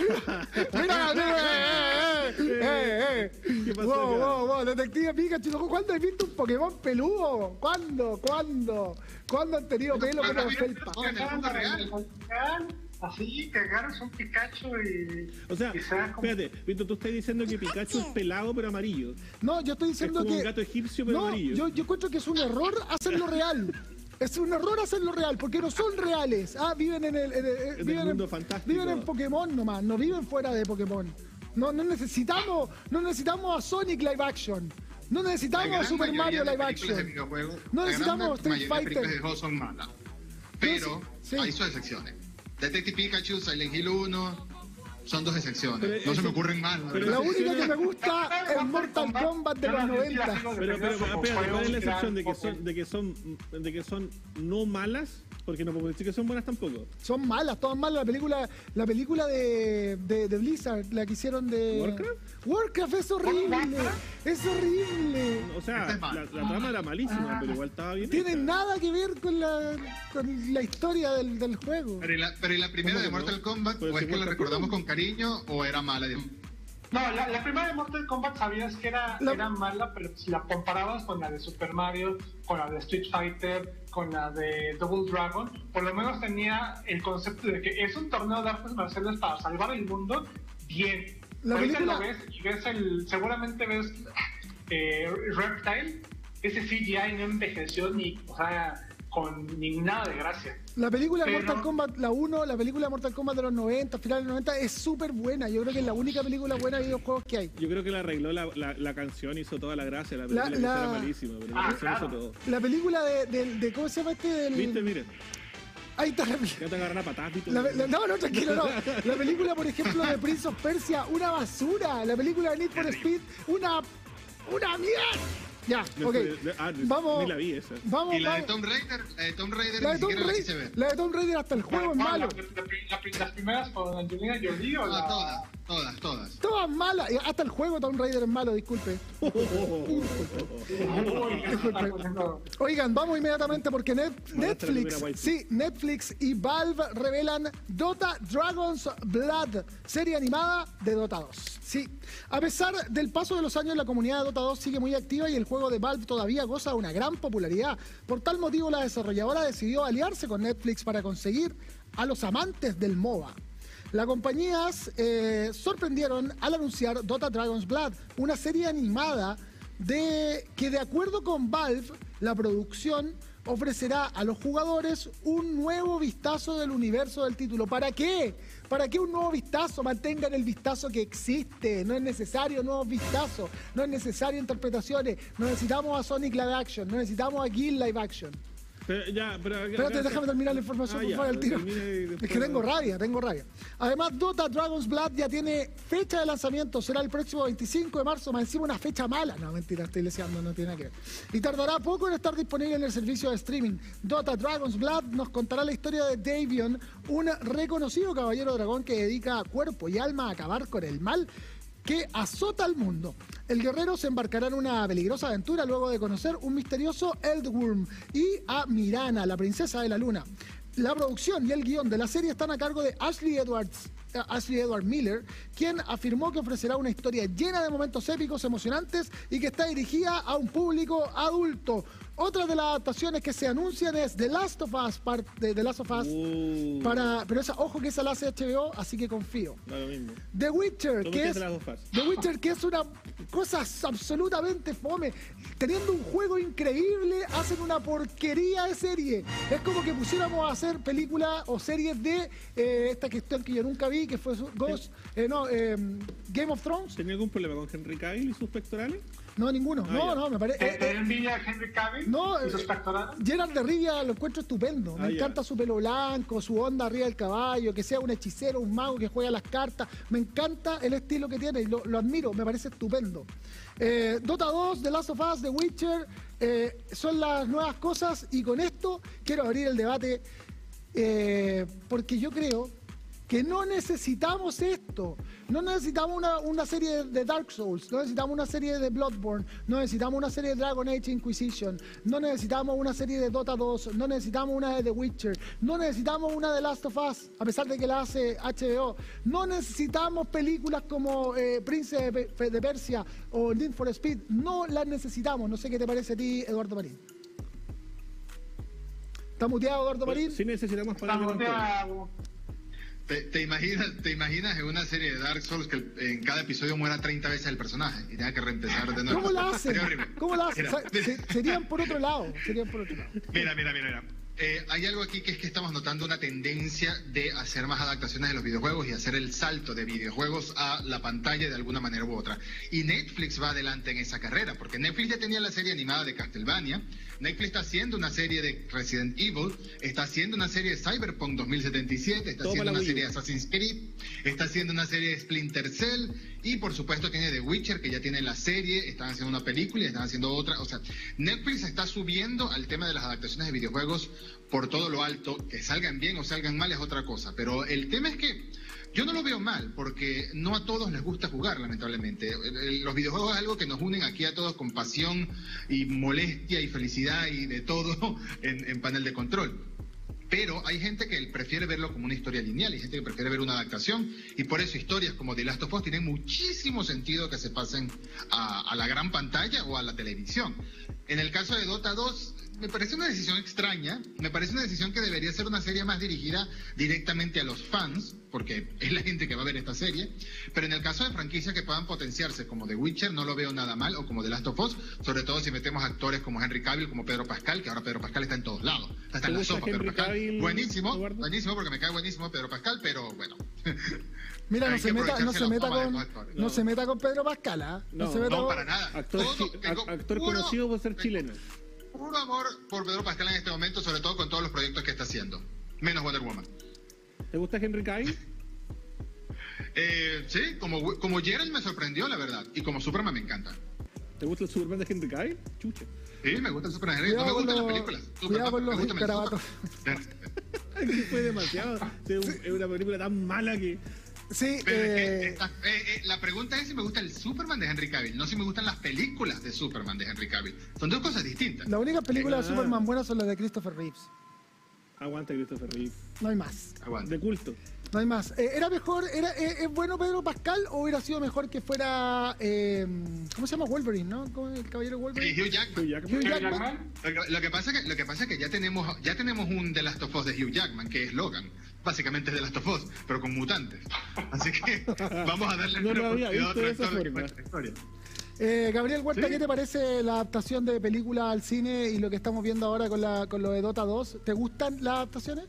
¿Qué pasó Wow, Detective Pikachu. ¿Cuándo has visto un Pokémon peludo? ¿Cuándo han tenido pelo como de felpa? En el mundo real. Así, que agarras un Pikachu y... O sea, espérate, Víctor, tú estás diciendo que Pikachu es pelado pero amarillo. No, yo estoy diciendo es como que... un gato egipcio pero amarillo. Yo encuentro que es un error hacerlo real. Es un error hacerlo real, porque no son reales. Viven en el mundo fantástico. Viven en Pokémon nomás, no viven fuera de Pokémon. No necesitamos a Sonic live action. No necesitamos a Super Mario live action. No necesitamos Street Fighter. Las películas de juegos son malas. Pero hay sus excepciones. Detective Pikachu, Silent Hill 1, son dos excepciones. Pero No se me eso- ocurren más. pero La eso- única que me gusta es Mortal Kombat de los 90. Pero espérate, ¿cuál es la excepción de que son no malas? Porque no podemos decir que son buenas tampoco. Son malas, todas malas. La película de Blizzard, la que hicieron de... ¿Warcraft? Warcraft es horrible. Es horrible. O sea, Este es la malo. trama era malísima, pero igual estaba bien Tiene hecha. nada que ver con la historia del juego. Pero ¿y la primera ¿Cómo de que Mortal no? Kombat? Pues ¿O es si que la Mortal recordamos Kombat. con cariño o era mala? No, la primera de Mortal Kombat sabías que era mala, pero si la comparabas con la de Super Mario, con la de Street Fighter, con la de Double Dragon, por lo menos tenía el concepto de que es un torneo de artes marciales para salvar el mundo bien. La Ahorita película- lo ves y ves seguramente ves Reptile, ese CGI no envejeció ni nada de gracia. La película de Pero- Mortal Kombat, la 1, la película de Mortal Kombat de los 90, finales de los 90, es súper buena. Yo creo que es la única película buena de videojuegos que hay. Yo creo que la arregló la canción, hizo toda la gracia. La La- película la- era malísima, pero la Ah, canción claro. hizo todo. La película de ¿cómo se llama este? ¿Viste? Mire, Ahí está. ya te agarran a patadas, Vito. No, tranquilo, no. La película, por ejemplo, de Prince of Persia, una basura. La película de Need for Speed, una mierda. Ya, ok. Vamos. Ni la vi esa. Vamos, Y la de vamos. Tomb Raider, La de ni Tomb siquiera la quise Raider, ver. la de Tomb Raider hasta el juego es malo. Las primeras con Angelina Jolie o la... Todas. Todas malas. Hasta el juego Tomb Raider es malo, disculpe. Oigan, vamos inmediatamente porque Netflix y Valve revelan Dota Dragon's Blood, serie animada de Dota 2. Sí, a pesar del paso de los años, la comunidad de Dota 2 sigue muy activa y el juego de Valve todavía goza de una gran popularidad. Por tal motivo, la desarrolladora decidió aliarse con Netflix para conseguir a los amantes del MOBA. Las compañías sorprendieron al anunciar Dota Dragon's Blood, una serie animada que de acuerdo con Valve, la producción ofrecerá a los jugadores un nuevo vistazo del universo del título. ¿Para qué? ¿Para qué un nuevo vistazo? Mantengan el vistazo que existe. No es necesario nuevos vistazos, no es necesario interpretaciones. No necesitamos a Sonic Live Action, no necesitamos a Guild Live Action. Espérate, déjame terminar la información, por favor, al tiro. Es que tengo rabia. Además, Dota Dragon's Blood ya tiene fecha de lanzamiento, será el próximo 25 de marzo, más encima una fecha mala. No, mentira, estoy leseando, no tiene nada que ver. Y tardará poco en estar disponible en el servicio de streaming. Dota Dragon's Blood nos contará la historia de Davion, un reconocido caballero dragón que dedica cuerpo y alma a acabar con el mal que azota al mundo. El guerrero se embarcará en una peligrosa aventura luego de conocer un misterioso Eldworm y a Mirana, la princesa de la luna. La producción y el guión de la serie están a cargo de Ashley Edward Miller, quien afirmó que ofrecerá una historia llena de momentos épicos, emocionantes y que está dirigida a un público adulto. Otra de las adaptaciones que se anuncian es The Last of Us, pero esa, ojo que esa la hace HBO, así que confío. No, lo mismo. The Witcher, ¿Cómo que que es The Last of Us? The Witcher, que es una cosa absolutamente fome. Teniendo un juego increíble, hacen una porquería de serie. Es como que pusiéramos a hacer películas o series de esta cuestión que yo nunca vi, que fue Game of Thrones. ¿Tenía algún problema con Henry Cavill y sus pectorales? No, ninguno. ya. Me parece. ¿Te envidia a Henry Cavill No, y sus pectorales? Gerard de Rivia lo encuentro estupendo. Me ya. encanta su pelo blanco, su onda arriba del caballo, que sea un hechicero, un mago que juega las cartas. Me encanta el estilo que tiene y lo admiro, me parece estupendo. Dota 2, The Last of Us, The Witcher, son las nuevas cosas y con esto quiero abrir el debate porque yo creo que no necesitamos esto. No necesitamos una serie de Dark Souls, no necesitamos una serie de Bloodborne, no necesitamos una serie de Dragon Age Inquisition, no necesitamos una serie de Dota 2, no necesitamos una de The Witcher, no necesitamos una de Last of Us, a pesar de que la hace HBO. No necesitamos películas como Prince de Persia o Need for Speed, no las necesitamos. No sé qué te parece a ti, Eduardo Marín. ¿Está muteado, Eduardo Marín? Sí necesitamos para Estamos ¿Te imaginas en una serie de Dark Souls que en cada episodio muera 30 veces el personaje y tenga que reempezar de nuevo? ¿Cómo la hacen? Sería horrible. ¿Cómo la hacen? Mira, Serían por otro lado. Mira. hay algo aquí que es que estamos notando una tendencia de hacer más adaptaciones de los videojuegos y hacer el salto de videojuegos a la pantalla de alguna manera u otra. Y Netflix va adelante en esa carrera, porque Netflix ya tenía la serie animada de Castlevania, Netflix está haciendo una serie de Resident Evil, está haciendo una serie de Cyberpunk 2077, está haciendo una serie de Assassin's Creed, está haciendo una serie de Splinter Cell, y por supuesto tiene The Witcher, que ya tiene la serie, están haciendo una película y están haciendo otra. O sea, Netflix está subiendo al tema de las adaptaciones de videojuegos por todo lo alto. Que salgan bien o salgan mal es otra cosa, pero el tema es que yo no lo veo mal, porque no a todos les gusta jugar, lamentablemente. Los videojuegos es algo que nos unen aquí a todos con pasión y molestia y felicidad y de todo en panel de control. Pero hay gente que prefiere verlo como una historia lineal, hay gente que prefiere ver una adaptación, y por eso historias como The Last of Us tienen muchísimo sentido que se pasen a la gran pantalla o a la televisión. En el caso de Dota 2, me parece una decisión extraña, me parece una decisión que debería ser una serie más dirigida directamente a los fans, porque es la gente que va a ver esta serie, pero en el caso de franquicias que puedan potenciarse como The Witcher, no lo veo nada mal, o como The Last of Us, sobre todo si metemos actores como Henry Cavill, como Pedro Pascal, que ahora Pedro Pascal está en todos lados, está en la sopa, Pedro Pascal, buenísimo, buenísimo, porque me cae buenísimo Pedro Pascal, pero bueno. Mira, no se meta con Pedro Pascal, ¿ah? No, para nada. Actor conocido por ser chileno. Puro amor por Pedro Pascal en este momento, sobre todo con todos los proyectos que está haciendo, menos Wonder Woman. ¿Te gusta Henry Cavill? Sí, como Geralt me sorprendió, la verdad, y como Superman me encanta. ¿Te gusta el Superman de Henry Cavill? Chucha. Sí, me gusta el Superman. No me gustan las películas. Cuidado con los escarabatos. Fue demasiado. Es una película tan mala que... Sí, pero la pregunta es si me gusta el Superman de Henry Cavill, no si me gustan las películas de Superman de Henry Cavill. Son dos cosas distintas. La única película de Superman buenas son las de Christopher Reeves. Aguanta Christopher Reeves. No hay más. Aguanta. De culto. No hay más. ¿Era mejor, es bueno Pedro Pascal o hubiera sido mejor que fuera, ¿cómo se llama? Wolverine, ¿no? ¿Cómo el caballero Wolverine? Hugh Jackman. Lo que pasa es que ya tenemos un The Last of Us de Hugh Jackman, que es Logan. Básicamente es The Last of Us, pero con mutantes. Así que vamos a darle no lo había visto otra de esa forma. historia. Gabriel Huerta, ¿Sí? ¿Qué te parece la adaptación de película al cine y lo que estamos viendo ahora con lo de Dota 2? ¿Te gustan las adaptaciones?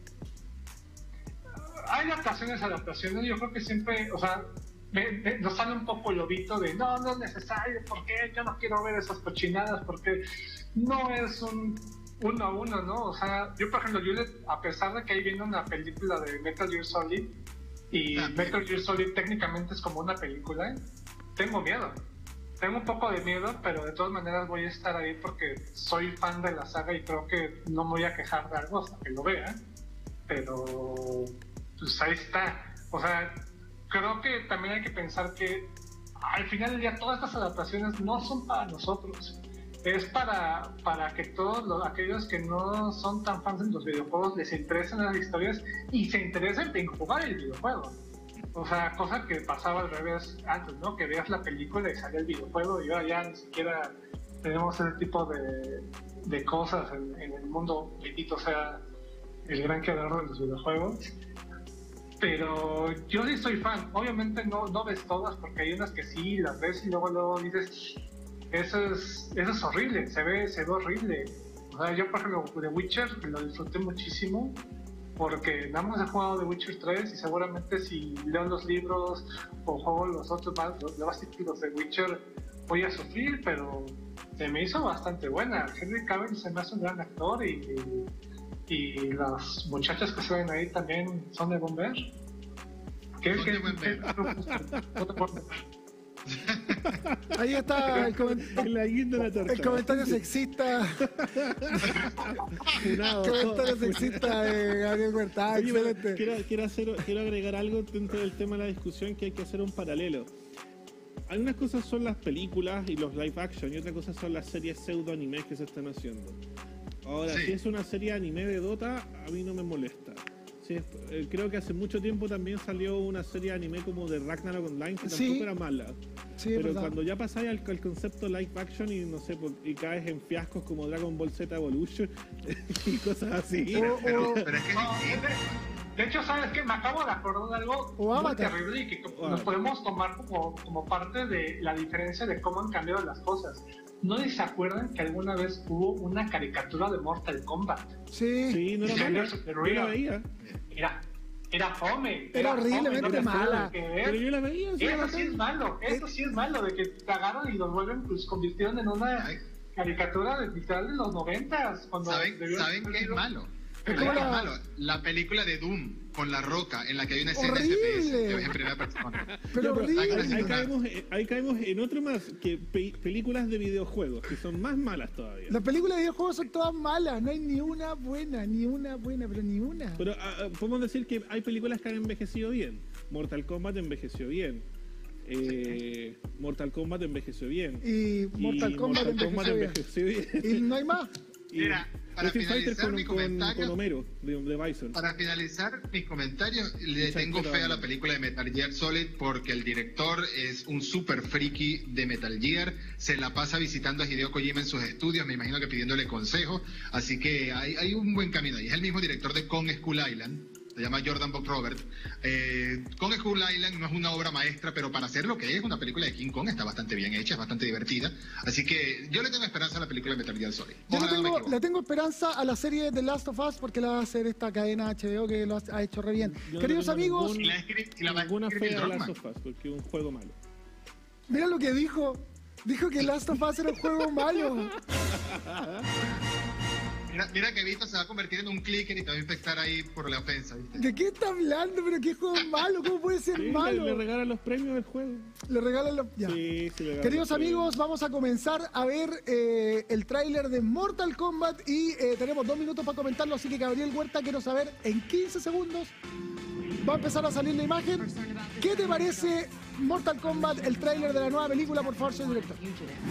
Hay adaptaciones, yo creo que siempre, o sea, nos sale un poco el lobito de no es necesario, porque yo no quiero ver esas cochinadas, porque no es un uno a uno, ¿no? O sea, yo por ejemplo, a pesar de que ahí viene una película de Metal Gear Solid, y Metal Gear Solid técnicamente es como una película, tengo miedo. Tengo un poco de miedo, pero de todas maneras voy a estar ahí porque soy fan de la saga y creo que no me voy a quejar de algo hasta que lo vea. Pero pues ahí está. O sea, creo que también hay que pensar que al final del día todas estas adaptaciones no son para nosotros. Es para que todos aquellos que no son tan fans de los videojuegos les interesen las historias y se interesen en jugar el videojuego. O sea, cosa que pasaba al revés antes, ¿no? Que veías la película y salía el videojuego y ahora ya ni siquiera tenemos ese tipo de cosas en el mundo, bendito sea el gran creador de los videojuegos. Pero yo sí soy fan. Obviamente no ves todas porque hay unas que sí las ves y luego dices, eso es horrible, se ve horrible. O sea, yo por ejemplo The Witcher lo disfruté muchísimo porque nada más he jugado The Witcher 3 y seguramente si leo los libros o juego los otros los títulos de Witcher voy a sufrir, pero se me hizo bastante buena. Henry Cavill se me hace un gran actor y las muchachas que se ven ahí también son de buen ver. Ahí está el comentario sexista. Comentario sexista de Gabriel Huerta. Excelente. Quiero agregar algo dentro del tema de la discusión, que hay que hacer un paralelo. Algunas cosas son las películas y los live action y otra cosa son las series pseudo animes que se están haciendo. Ahora, si es una serie anime de Dota, a mí no me molesta. Creo que hace mucho tiempo también salió una serie de anime como de Ragnarok Online que tampoco era mala. Sí, pero cuando ya pasáis al concepto live action y no sé, y caes en fiascos como Dragon Ball Z Evolution y cosas así. Pero es que de hecho, ¿sabes qué? Me acabo de acordar de algo muy terrible y que nos podemos tomar como parte de la diferencia de cómo han cambiado las cosas. ¿no se acuerdan que alguna vez hubo una caricatura de Mortal Kombat? Sí. Sí, no era Gender mala. Super Yo la Real. veía. Era fome. Era fome, horriblemente no tenía nada mala. que ver. Pero yo la veía. sí, Eso sí es malo, eso sí es malo, de que cagaron y los vuelven, pues convirtieron en una caricatura literal de los 90s. ¿Saben qué es malo? ¿Cómo ¿Saben qué la- es malo? La película de Doom con La Roca, en la que hay una escena ¡Horrible! FPS que ves en primera persona. Pero Ya, horrible. ahí caemos en otro más, que películas de videojuegos, que son más malas todavía. Las películas de videojuegos son todas malas, no hay ni una buena, pero ni una. Pero podemos decir que hay películas que han envejecido bien. Mortal Kombat envejeció bien. Mortal Kombat envejeció bien. Y Mortal Kombat envejeció bien. envejeció bien. Y no hay más. Y Mira, para Street Fighter finalizar mi con comentario- Homero, de Bison. Para finalizar mis comentarios, le tengo fe a la película de Metal Gear Solid porque el director es un super friki de Metal Gear, se la pasa visitando a Hideo Kojima en sus estudios, me imagino que pidiéndole consejos, así que hay un buen camino ahí. Es el mismo director de Kong Skull Island, se llama Jordan Bob Robert. Kong Skull Island no es una obra maestra, pero para hacer lo que es una película de King Kong está bastante bien hecha, es bastante divertida, así que yo le tengo esperanza a la película de Metal Gear Solid. Yo Ojalá no me equivoque. le tengo esperanza a la serie de The Last of Us porque la va a hacer esta cadena HBO que lo ha hecho re bien. Yo no Queridos tengo amigos, Y la escri- y la va a Ninguna escribir fe a Bill Last Druckmann. of Us, porque es un juego malo. mira lo que dijo. Dijo que Last of Us era un juego malo. Mira que Vito se va a convertir en un clicker y te va a infectar ahí por la ofensa, ¿viste? ¿De qué está hablando? ¿Pero qué juego malo? ¿Cómo puede ser Sí, malo? le regalan los premios del juego. Le regalan los... Ya. Sí, le regalan Queridos los premios. amigos, vamos a comenzar a ver el tráiler de Mortal Kombat y tenemos 2 minutos para comentarlo, así que Gabriel Huerta, quiero saber en 15 segundos va a empezar a salir la imagen. ¿Qué te parece Mortal Kombat, el tráiler de la nueva película? Por favor, señor director.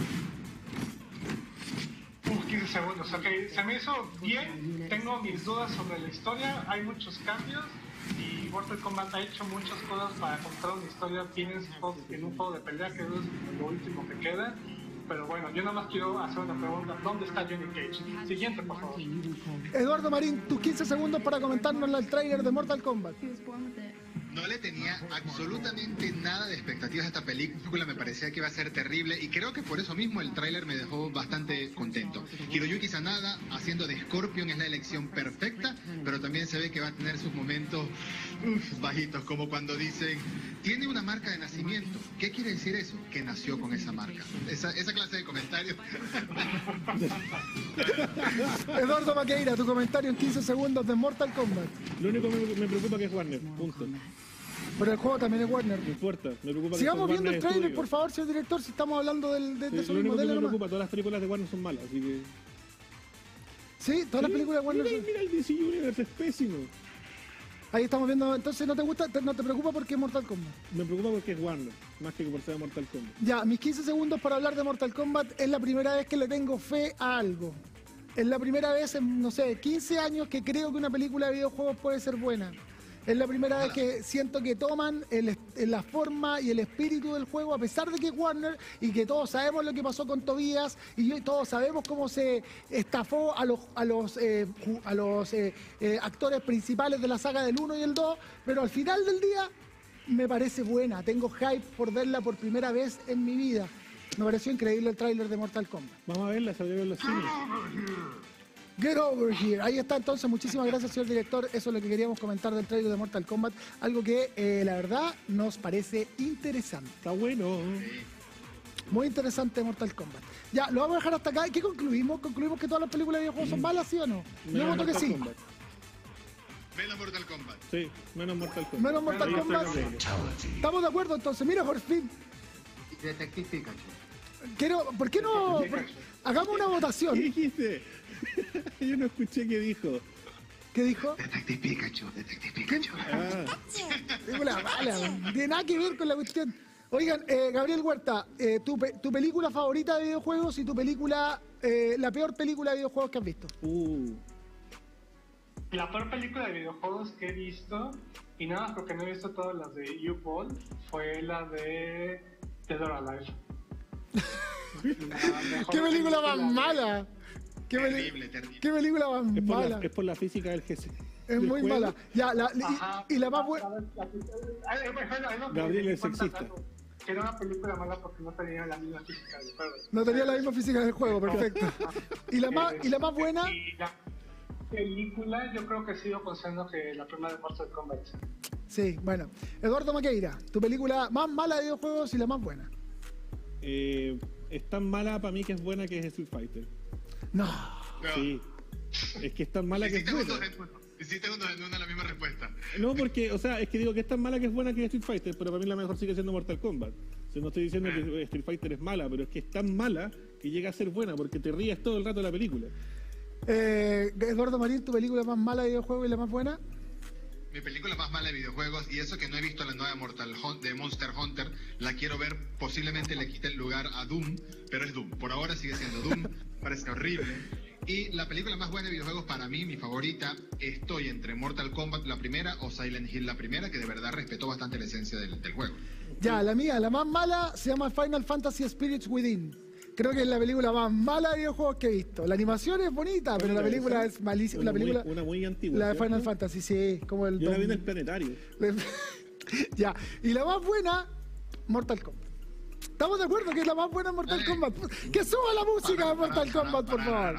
15 segundos, ok. Se me hizo bien, tengo mis dudas sobre la historia, hay muchos cambios y Mortal Kombat ha hecho muchas cosas para contar una historia bien en un juego de pelea, que es lo último que queda. Pero bueno, yo nada más quiero hacer una pregunta. ¿Dónde está Johnny Cage? Siguiente, por favor. Eduardo Marín, tus 15 segundos para comentarnos el tráiler de Mortal Kombat. No le tenía absolutamente nada de expectativas a esta película, me parecía que iba a ser terrible y creo que por eso mismo el tráiler me dejó bastante contento. Hiroyuki Sanada haciendo de Scorpion es la elección perfecta, pero también se ve que va a tener sus momentos bajitos, como cuando dicen, tiene una marca de nacimiento. ¿Qué quiere decir eso? Que nació con esa marca. Esa clase de comentarios. Eduardo Maqueira, tu comentario en 15 segundos de Mortal Kombat. Lo único que me preocupa que es Warner, punto. No Pero el juego también es Warner. importa, me preocupa Sigamos que son viendo el Warner tráiler, Studios. por favor, señor director, si estamos hablando de Sí, eso lo mismo. único que Dele me nomás. preocupa, todas las películas de Warner son malas, así que... Sí, todas las películas de Warner. Mira, el DC Universe es pésimo. Ahí estamos viendo, entonces no te gusta, no te preocupa porque es Mortal Kombat. Me preocupa porque es Warner, más que por ser Mortal Kombat. Ya, mis 15 segundos para hablar de Mortal Kombat. Es la primera vez que le tengo fe a algo. Es la primera vez en, no sé, 15 años que creo que una película de videojuegos puede ser buena. Es la primera vez que siento que toman la forma y el espíritu del juego, a pesar de que es Warner y que todos sabemos lo que pasó con Tobías y todos sabemos cómo se estafó a los actores principales de la saga del 1 y el 2, pero al final del día me parece buena. Tengo hype por verla por primera vez en mi vida. Me pareció increíble el tráiler de Mortal Kombat. Vamos a verla, salió en los cines. Get over here. Ahí está entonces. Muchísimas gracias, señor director. Eso es lo que queríamos comentar del trailer de Mortal Kombat. Algo que la verdad nos parece interesante. Está bueno. Muy interesante Mortal Kombat. Ya, lo vamos a dejar hasta acá. ¿Y qué concluimos? ¿Concluimos que todas las películas de videojuegos son malas, sí o no? Yo Menos voto que Mortal sí. Kombat. Menos Mortal Kombat. Sí, menos Mortal Kombat. Menos Mortal Ahí Kombat. estoy con ellos. Estamos de acuerdo entonces. Mira, por fin. Detective Pikachu. ¿Por qué no? Hagamos una ¿Qué votación. dijiste? Yo no escuché qué dijo. ¿Qué dijo? Detective Pikachu, Detective Pikachu. Ah, Película mala, no tiene nada que ver con la cuestión. Oigan, Gabriel Huerta, tu película favorita de videojuegos y tu película, la peor película de videojuegos que has visto. La peor película de videojuegos que he visto, y nada más porque no he visto todas las de U-Ball, fue la de Dead or Alive. ¿Qué película más mala? Terrible. ¿Qué película más es, mala? es por la física del GC. Es muy mala. Ya, y la más buena. Gabriel es sexista. que era una película mala porque no tenía la misma física del juego. No tenía la misma física del juego, perfecto. ¿Y la más buena? Y la película yo creo que sigo pensando que la primera de Mortal Kombat. Sí, bueno. Eduardo Maqueira, tu película más mala de videojuegos y la más buena. Es tan mala para mí que es buena que es Street Fighter. No. Sí. Es que es tan mala que es buena. Hiciste uno en una la misma respuesta. No, porque, o sea, es que digo que es tan mala que es buena que es Street Fighter, pero para mí la mejor sigue siendo Mortal Kombat. O sea, no estoy diciendo que Street Fighter es mala, pero es que es tan mala que llega a ser buena porque te ríes todo el rato de la película. Eduardo Marín, tu película más mala de videojuegos y la más buena. Mi película más mala de videojuegos, y eso que no he visto la nueva de Monster Hunter, la quiero ver, posiblemente le quite el lugar a Doom, pero es Doom. Por ahora sigue siendo Doom, parece horrible. Y la película más buena de videojuegos para mí, mi favorita, estoy entre Mortal Kombat la primera o Silent Hill la primera, que de verdad respetó bastante la esencia del juego. Ya, la mía, la más mala, se llama Final Fantasy Spirits Within. Creo que es la película más mala de videojuegos que he visto. La animación es bonita, pero la película es malísima. Una muy antigua. La de ¿cierto? Final Fantasy, sí, como el... Yo la vi en el planetario. Ya, y la más buena, Mortal Kombat. ¿Estamos de acuerdo que es la más buena Mortal Kombat? ¡Que suba la música de Mortal Kombat, por favor!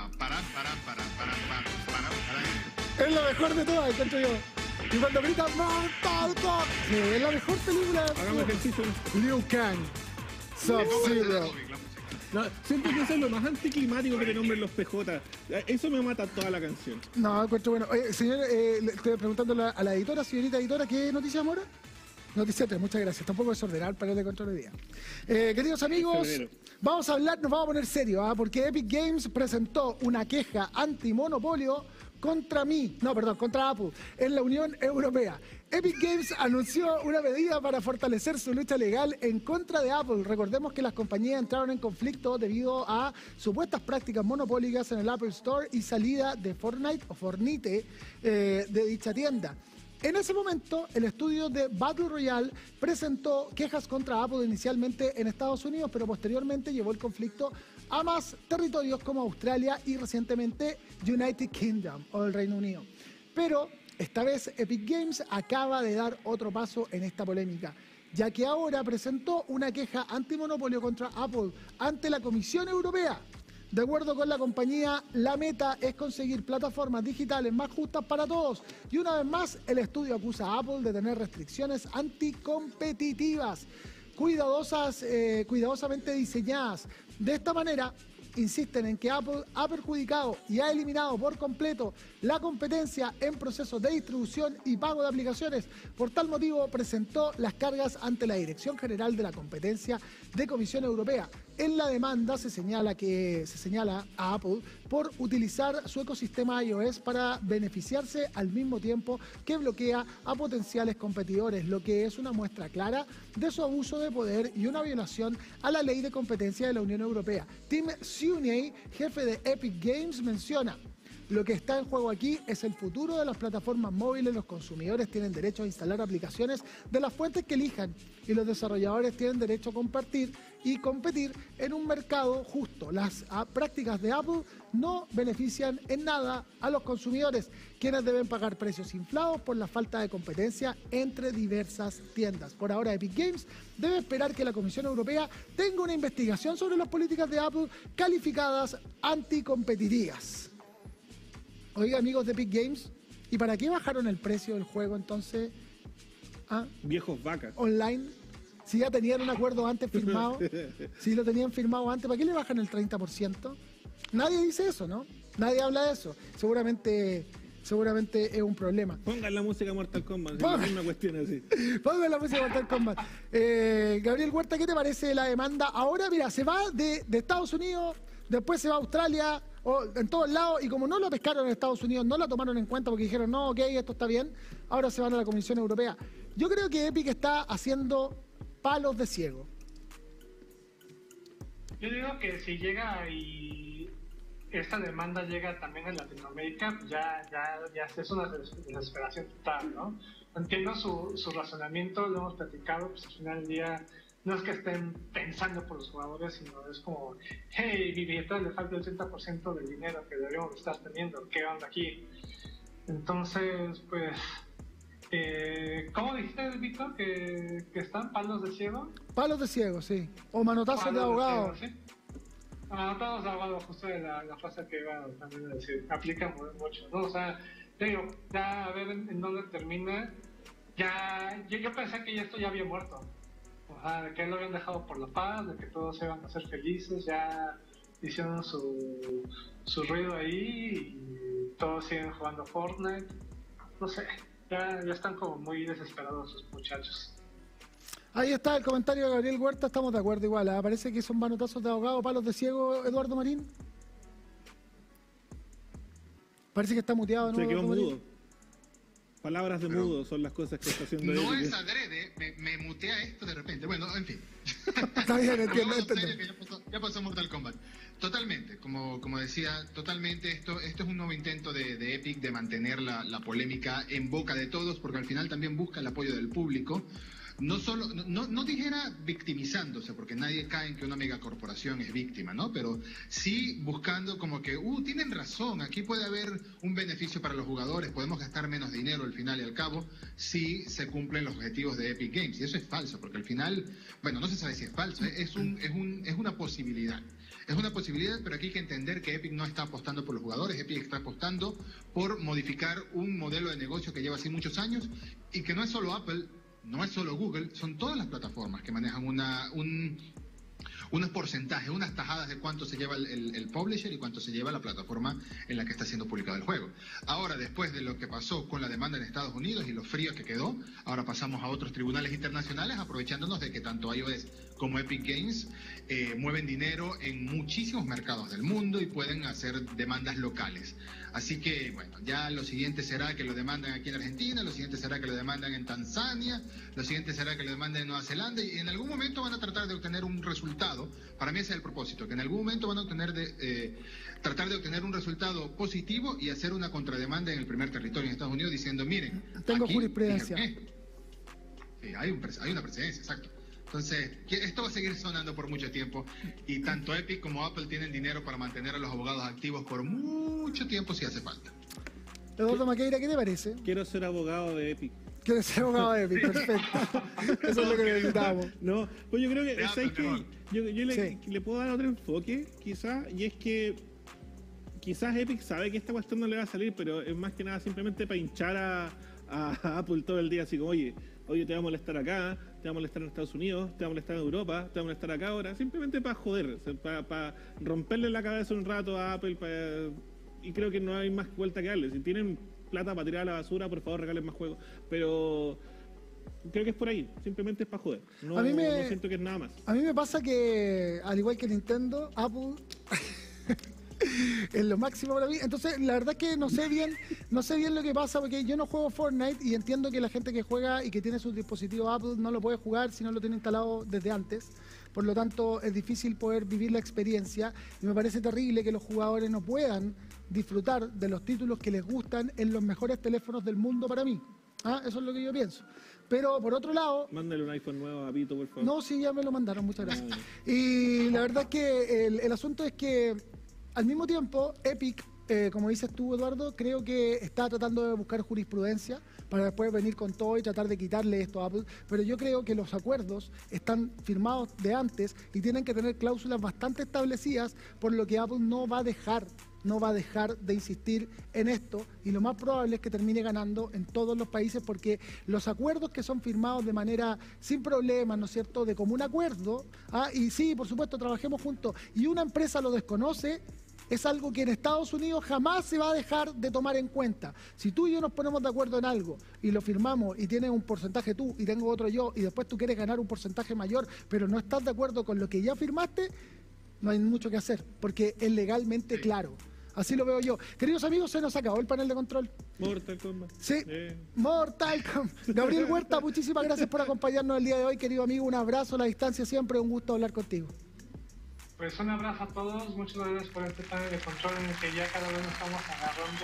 Es la mejor de todas, encuentro yo. Y cuando grita Mortal Kombat, sí, es la mejor película. Hagamos ejercicio. Liu Kang, Sub-Zero. No, siento que eso es lo más anticlimático que te nombren los PJ. Eso me mata toda la canción. No, encuentro bueno. Oye, señor, le estoy preguntando a la editora, señorita editora, ¿qué noticia ahora? Noticia 3, muchas gracias. Tampoco desordenar el panel de control de día. Queridos amigos, vamos a hablar, nos vamos a poner serios, porque Epic Games presentó una queja antimonopolio contra Apple en la Unión Europea. Epic Games anunció una medida para fortalecer su lucha legal en contra de Apple. Recordemos que las compañías entraron en conflicto debido a supuestas prácticas monopólicas en el Apple Store y salida de Fortnite de dicha tienda. En ese momento, el estudio de Battle Royale presentó quejas contra Apple inicialmente en Estados Unidos, pero posteriormente llevó el conflicto a más territorios como Australia y recientemente United Kingdom o el Reino Unido. Pero esta vez Epic Games acaba de dar otro paso en esta polémica, ya que ahora presentó una queja antimonopolio contra Apple ante la Comisión Europea. De acuerdo con la compañía, la meta es conseguir plataformas digitales más justas para todos. Y una vez más, el estudio acusa a Apple de tener restricciones anticompetitivas, cuidadosamente diseñadas. De esta manera, insisten en que Apple ha perjudicado y ha eliminado por completo la competencia en procesos de distribución y pago de aplicaciones. Por tal motivo, presentó las cargas ante la Dirección General de la Competencia de Comisión Europea. En la demanda se señala a Apple por utilizar su ecosistema iOS para beneficiarse al mismo tiempo que bloquea a potenciales competidores, lo que es una muestra clara de su abuso de poder y una violación a la ley de competencia de la Unión Europea. Tim Sweeney, jefe de Epic Games, menciona: lo que está en juego aquí es el futuro de las plataformas móviles. Los consumidores tienen derecho a instalar aplicaciones de las fuentes que elijan y los desarrolladores tienen derecho a compartir y competir en un mercado justo. Las prácticas de Apple no benefician en nada a los consumidores, quienes deben pagar precios inflados por la falta de competencia entre diversas tiendas. Por ahora, Epic Games debe esperar que la Comisión Europea tenga una investigación sobre las políticas de Apple calificadas anticompetitivas. Oiga, amigos de Epic Games, ¿y para qué bajaron el precio del juego entonces? Viejos vacas. Online. Si ya tenían un acuerdo antes firmado, si lo tenían firmado antes, ¿para qué le bajan el 30%? Nadie dice eso, ¿no? Nadie habla de eso. Seguramente es un problema. Pongan la música Mortal Kombat, es la misma cuestión así. Pongan la música Mortal Kombat. Gabriel Huerta, ¿qué te parece la demanda? Ahora, mira, se va de Estados Unidos, después se va a Australia, o en todos lados, y como no lo pescaron en Estados Unidos, no la tomaron en cuenta porque dijeron, no, ok, esto está bien, ahora se van a la Comisión Europea. Yo creo que Epic está haciendo palos de ciego. Yo digo que si llega y esta demanda llega también en Latinoamérica, pues ya es una desesperación total, ¿no? Entiendo su razonamiento, lo hemos platicado, pues al final del día no es que estén pensando por los jugadores, sino es como, hey, mi billetera le falta el 80% del dinero que deberíamos estar teniendo, ¿qué onda aquí? Entonces, pues, ¿Cómo dijiste, Víctor, que están palos de ciego? Palos de ciego, sí. O manotazos de Palos abogado. ciego, ¿sí? Todos de abogado, justo la frase que iba también a decir, aplica mucho, ¿no? O sea, te digo, ya a ver en dónde termina. Ya, yo pensé que esto ya había muerto. O sea, de que lo habían dejado por la paz, de que todos iban a ser felices, ya hicieron su ruido ahí y todos siguen jugando Fortnite. No sé, ya están como muy desesperados sus muchachos. Ahí está el comentario de Gabriel Huerta, estamos de acuerdo igual. Parece que son manotazos de abogado, palos de ciego, Eduardo Marín. Parece que está muteado, ¿no? Se quedó Eduardo Marín? mudo. Palabras de mudo son las cosas que está haciendo No Epic. es adrede, me mutea esto de repente. Bueno, en fin. Está bien, entiendo. Ya pasó Mortal Kombat. Totalmente, como decía, totalmente esto es un nuevo intento de Epic de mantener la polémica en boca de todos, porque al final también busca el apoyo del público. No solo, no dijera victimizándose, porque nadie cae en que una megacorporación es víctima, ¿no? Pero sí buscando como que, tienen razón, aquí puede haber un beneficio para los jugadores, podemos gastar menos dinero al final y al cabo si se cumplen los objetivos de Epic Games. Y eso es falso, porque al final, bueno, no se sabe si es falso, es una posibilidad. Es una posibilidad, pero aquí hay que entender que Epic no está apostando por los jugadores, Epic está apostando por modificar un modelo de negocio que lleva así muchos años y que no es solo Apple, no es solo Google, son todas las plataformas que manejan unos porcentajes, unas tajadas de cuánto se lleva el publisher y cuánto se lleva la plataforma en la que está siendo publicado el juego. Ahora, después de lo que pasó con la demanda en Estados Unidos y lo frío que quedó, ahora pasamos a otros tribunales internacionales aprovechándonos de que tanto iOS como Epic Games mueven dinero en muchísimos mercados del mundo y pueden hacer demandas locales. Así que, bueno, ya lo siguiente será que lo demandan aquí en Argentina, lo siguiente será que lo demandan en Tanzania, lo siguiente será que lo demandan en Nueva Zelanda y en algún momento van a tratar de obtener un resultado. Para mí ese es el propósito, que en algún momento van a tratar de obtener un resultado positivo y hacer una contrademanda en el primer territorio en Estados Unidos diciendo, miren, tengo aquí, jurisprudencia. Sí, hay una precedencia, exacto. Entonces, esto va a seguir sonando por mucho tiempo y tanto Epic como Apple tienen dinero para mantener a los abogados activos por mucho tiempo si hace falta. Eduardo Maqueira, ¿qué te parece? Quiero ser abogado de Epic. ¿Quieres ser abogado de Epic? Perfecto. Eso es lo que necesitamos. No, pues yo creo que, ¿sabes qué? mejor. Yo le puedo dar otro enfoque, quizás, y es que quizás Epic sabe que esta cuestión no le va a salir, pero es más que nada simplemente para hinchar a Apple todo el día, así como, oye, te va a molestar acá, te va a molestar en Estados Unidos, te va a molestar en Europa, te va a molestar acá ahora, simplemente para joder, para romperle la cabeza un rato a Apple, y creo que no hay más vuelta que darle. Si tienen plata para tirar a la basura, por favor regalen más juegos, pero creo que es por ahí, simplemente es para joder, no siento que es nada más. A mí me pasa que, al igual que Nintendo, Apple es lo máximo para mí. Entonces, la verdad es que no sé bien lo que pasa, porque yo no juego Fortnite y entiendo que la gente que juega y que tiene su dispositivo Apple no lo puede jugar si no lo tiene instalado desde antes. Por lo tanto, es difícil poder vivir la experiencia y me parece terrible que los jugadores no puedan disfrutar de los títulos que les gustan en los mejores teléfonos del mundo para mí. Eso es lo que yo pienso. Pero por otro lado... Mándale un iPhone nuevo a Pito, por favor. No, sí, ya me lo mandaron, muchas gracias. Y la verdad es que el asunto es que al mismo tiempo, Epic, como dices tú, Eduardo, creo que está tratando de buscar jurisprudencia para después venir con todo y tratar de quitarle esto a Apple. Pero yo creo que los acuerdos están firmados de antes y tienen que tener cláusulas bastante establecidas, por lo que Apple no va a dejar de insistir en esto y lo más probable es que termine ganando en todos los países, porque los acuerdos que son firmados de manera sin problemas, ¿no es cierto?, de común acuerdo, y sí, por supuesto, trabajemos juntos, y una empresa lo desconoce, es algo que en Estados Unidos jamás se va a dejar de tomar en cuenta. Si tú y yo nos ponemos de acuerdo en algo y lo firmamos y tienes un porcentaje tú y tengo otro yo y después tú quieres ganar un porcentaje mayor, pero no estás de acuerdo con lo que ya firmaste, no hay mucho que hacer, porque es legalmente claro. Así lo veo yo. Queridos amigos, se nos acabó el panel de control. Mortal Kombat. Sí, Mortal Kombat. Gabriel Huerta, muchísimas gracias por acompañarnos el día de hoy, querido amigo. Un abrazo a la distancia, siempre un gusto hablar contigo. Pues un abrazo a todos, muchas gracias por este panel de control en el que ya cada vez nos estamos agarrando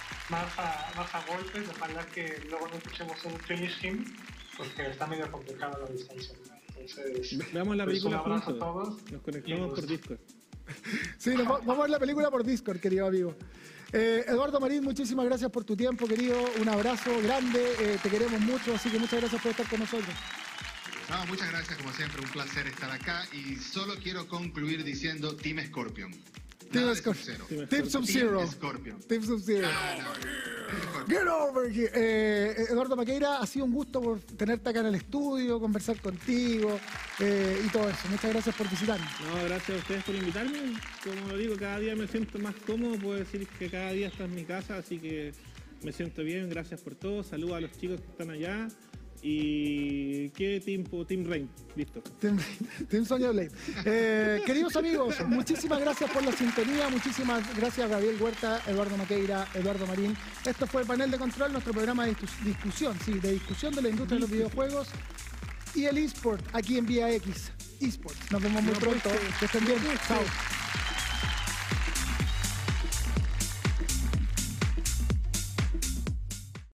más a golpes. Ojalá que luego no escuchemos un finish him, porque está medio complicado la distancia. Entonces, veamos la película un abrazo juntos. a todos. Nos conectamos por Discord. Sí, vamos a ver la película por Discord, querido amigo. Eduardo Marín, muchísimas gracias por tu tiempo, querido. Un abrazo grande. Te queremos mucho, así que muchas gracias por estar con nosotros. No, muchas gracias, como siempre, un placer estar acá. Y solo quiero concluir diciendo Team Scorpion. Team Scorpion. Team Sub-Zero. Team Sub-Zero. Get over here. Eduardo Maqueira, ha sido un gusto por tenerte acá en el estudio, conversar contigo y todo eso. Muchas gracias por visitarnos. No, gracias a ustedes por invitarme. Como digo, cada día me siento más cómodo. Puedo decir que cada día está en mi casa, así que me siento bien. Gracias por todo. Saludos a los chicos que están allá. Y qué Team Rain, listo. Team Sonia Blade. Queridos amigos, muchísimas gracias por la sintonía, muchísimas gracias a Gabriel Huerta, Eduardo Maqueira, Eduardo Marín. Esto fue Panel de Control, nuestro programa de discusión de la industria de los videojuegos y el eSport aquí en Vía X. eSport. Nos vemos muy pronto. Que estén bien. Chao.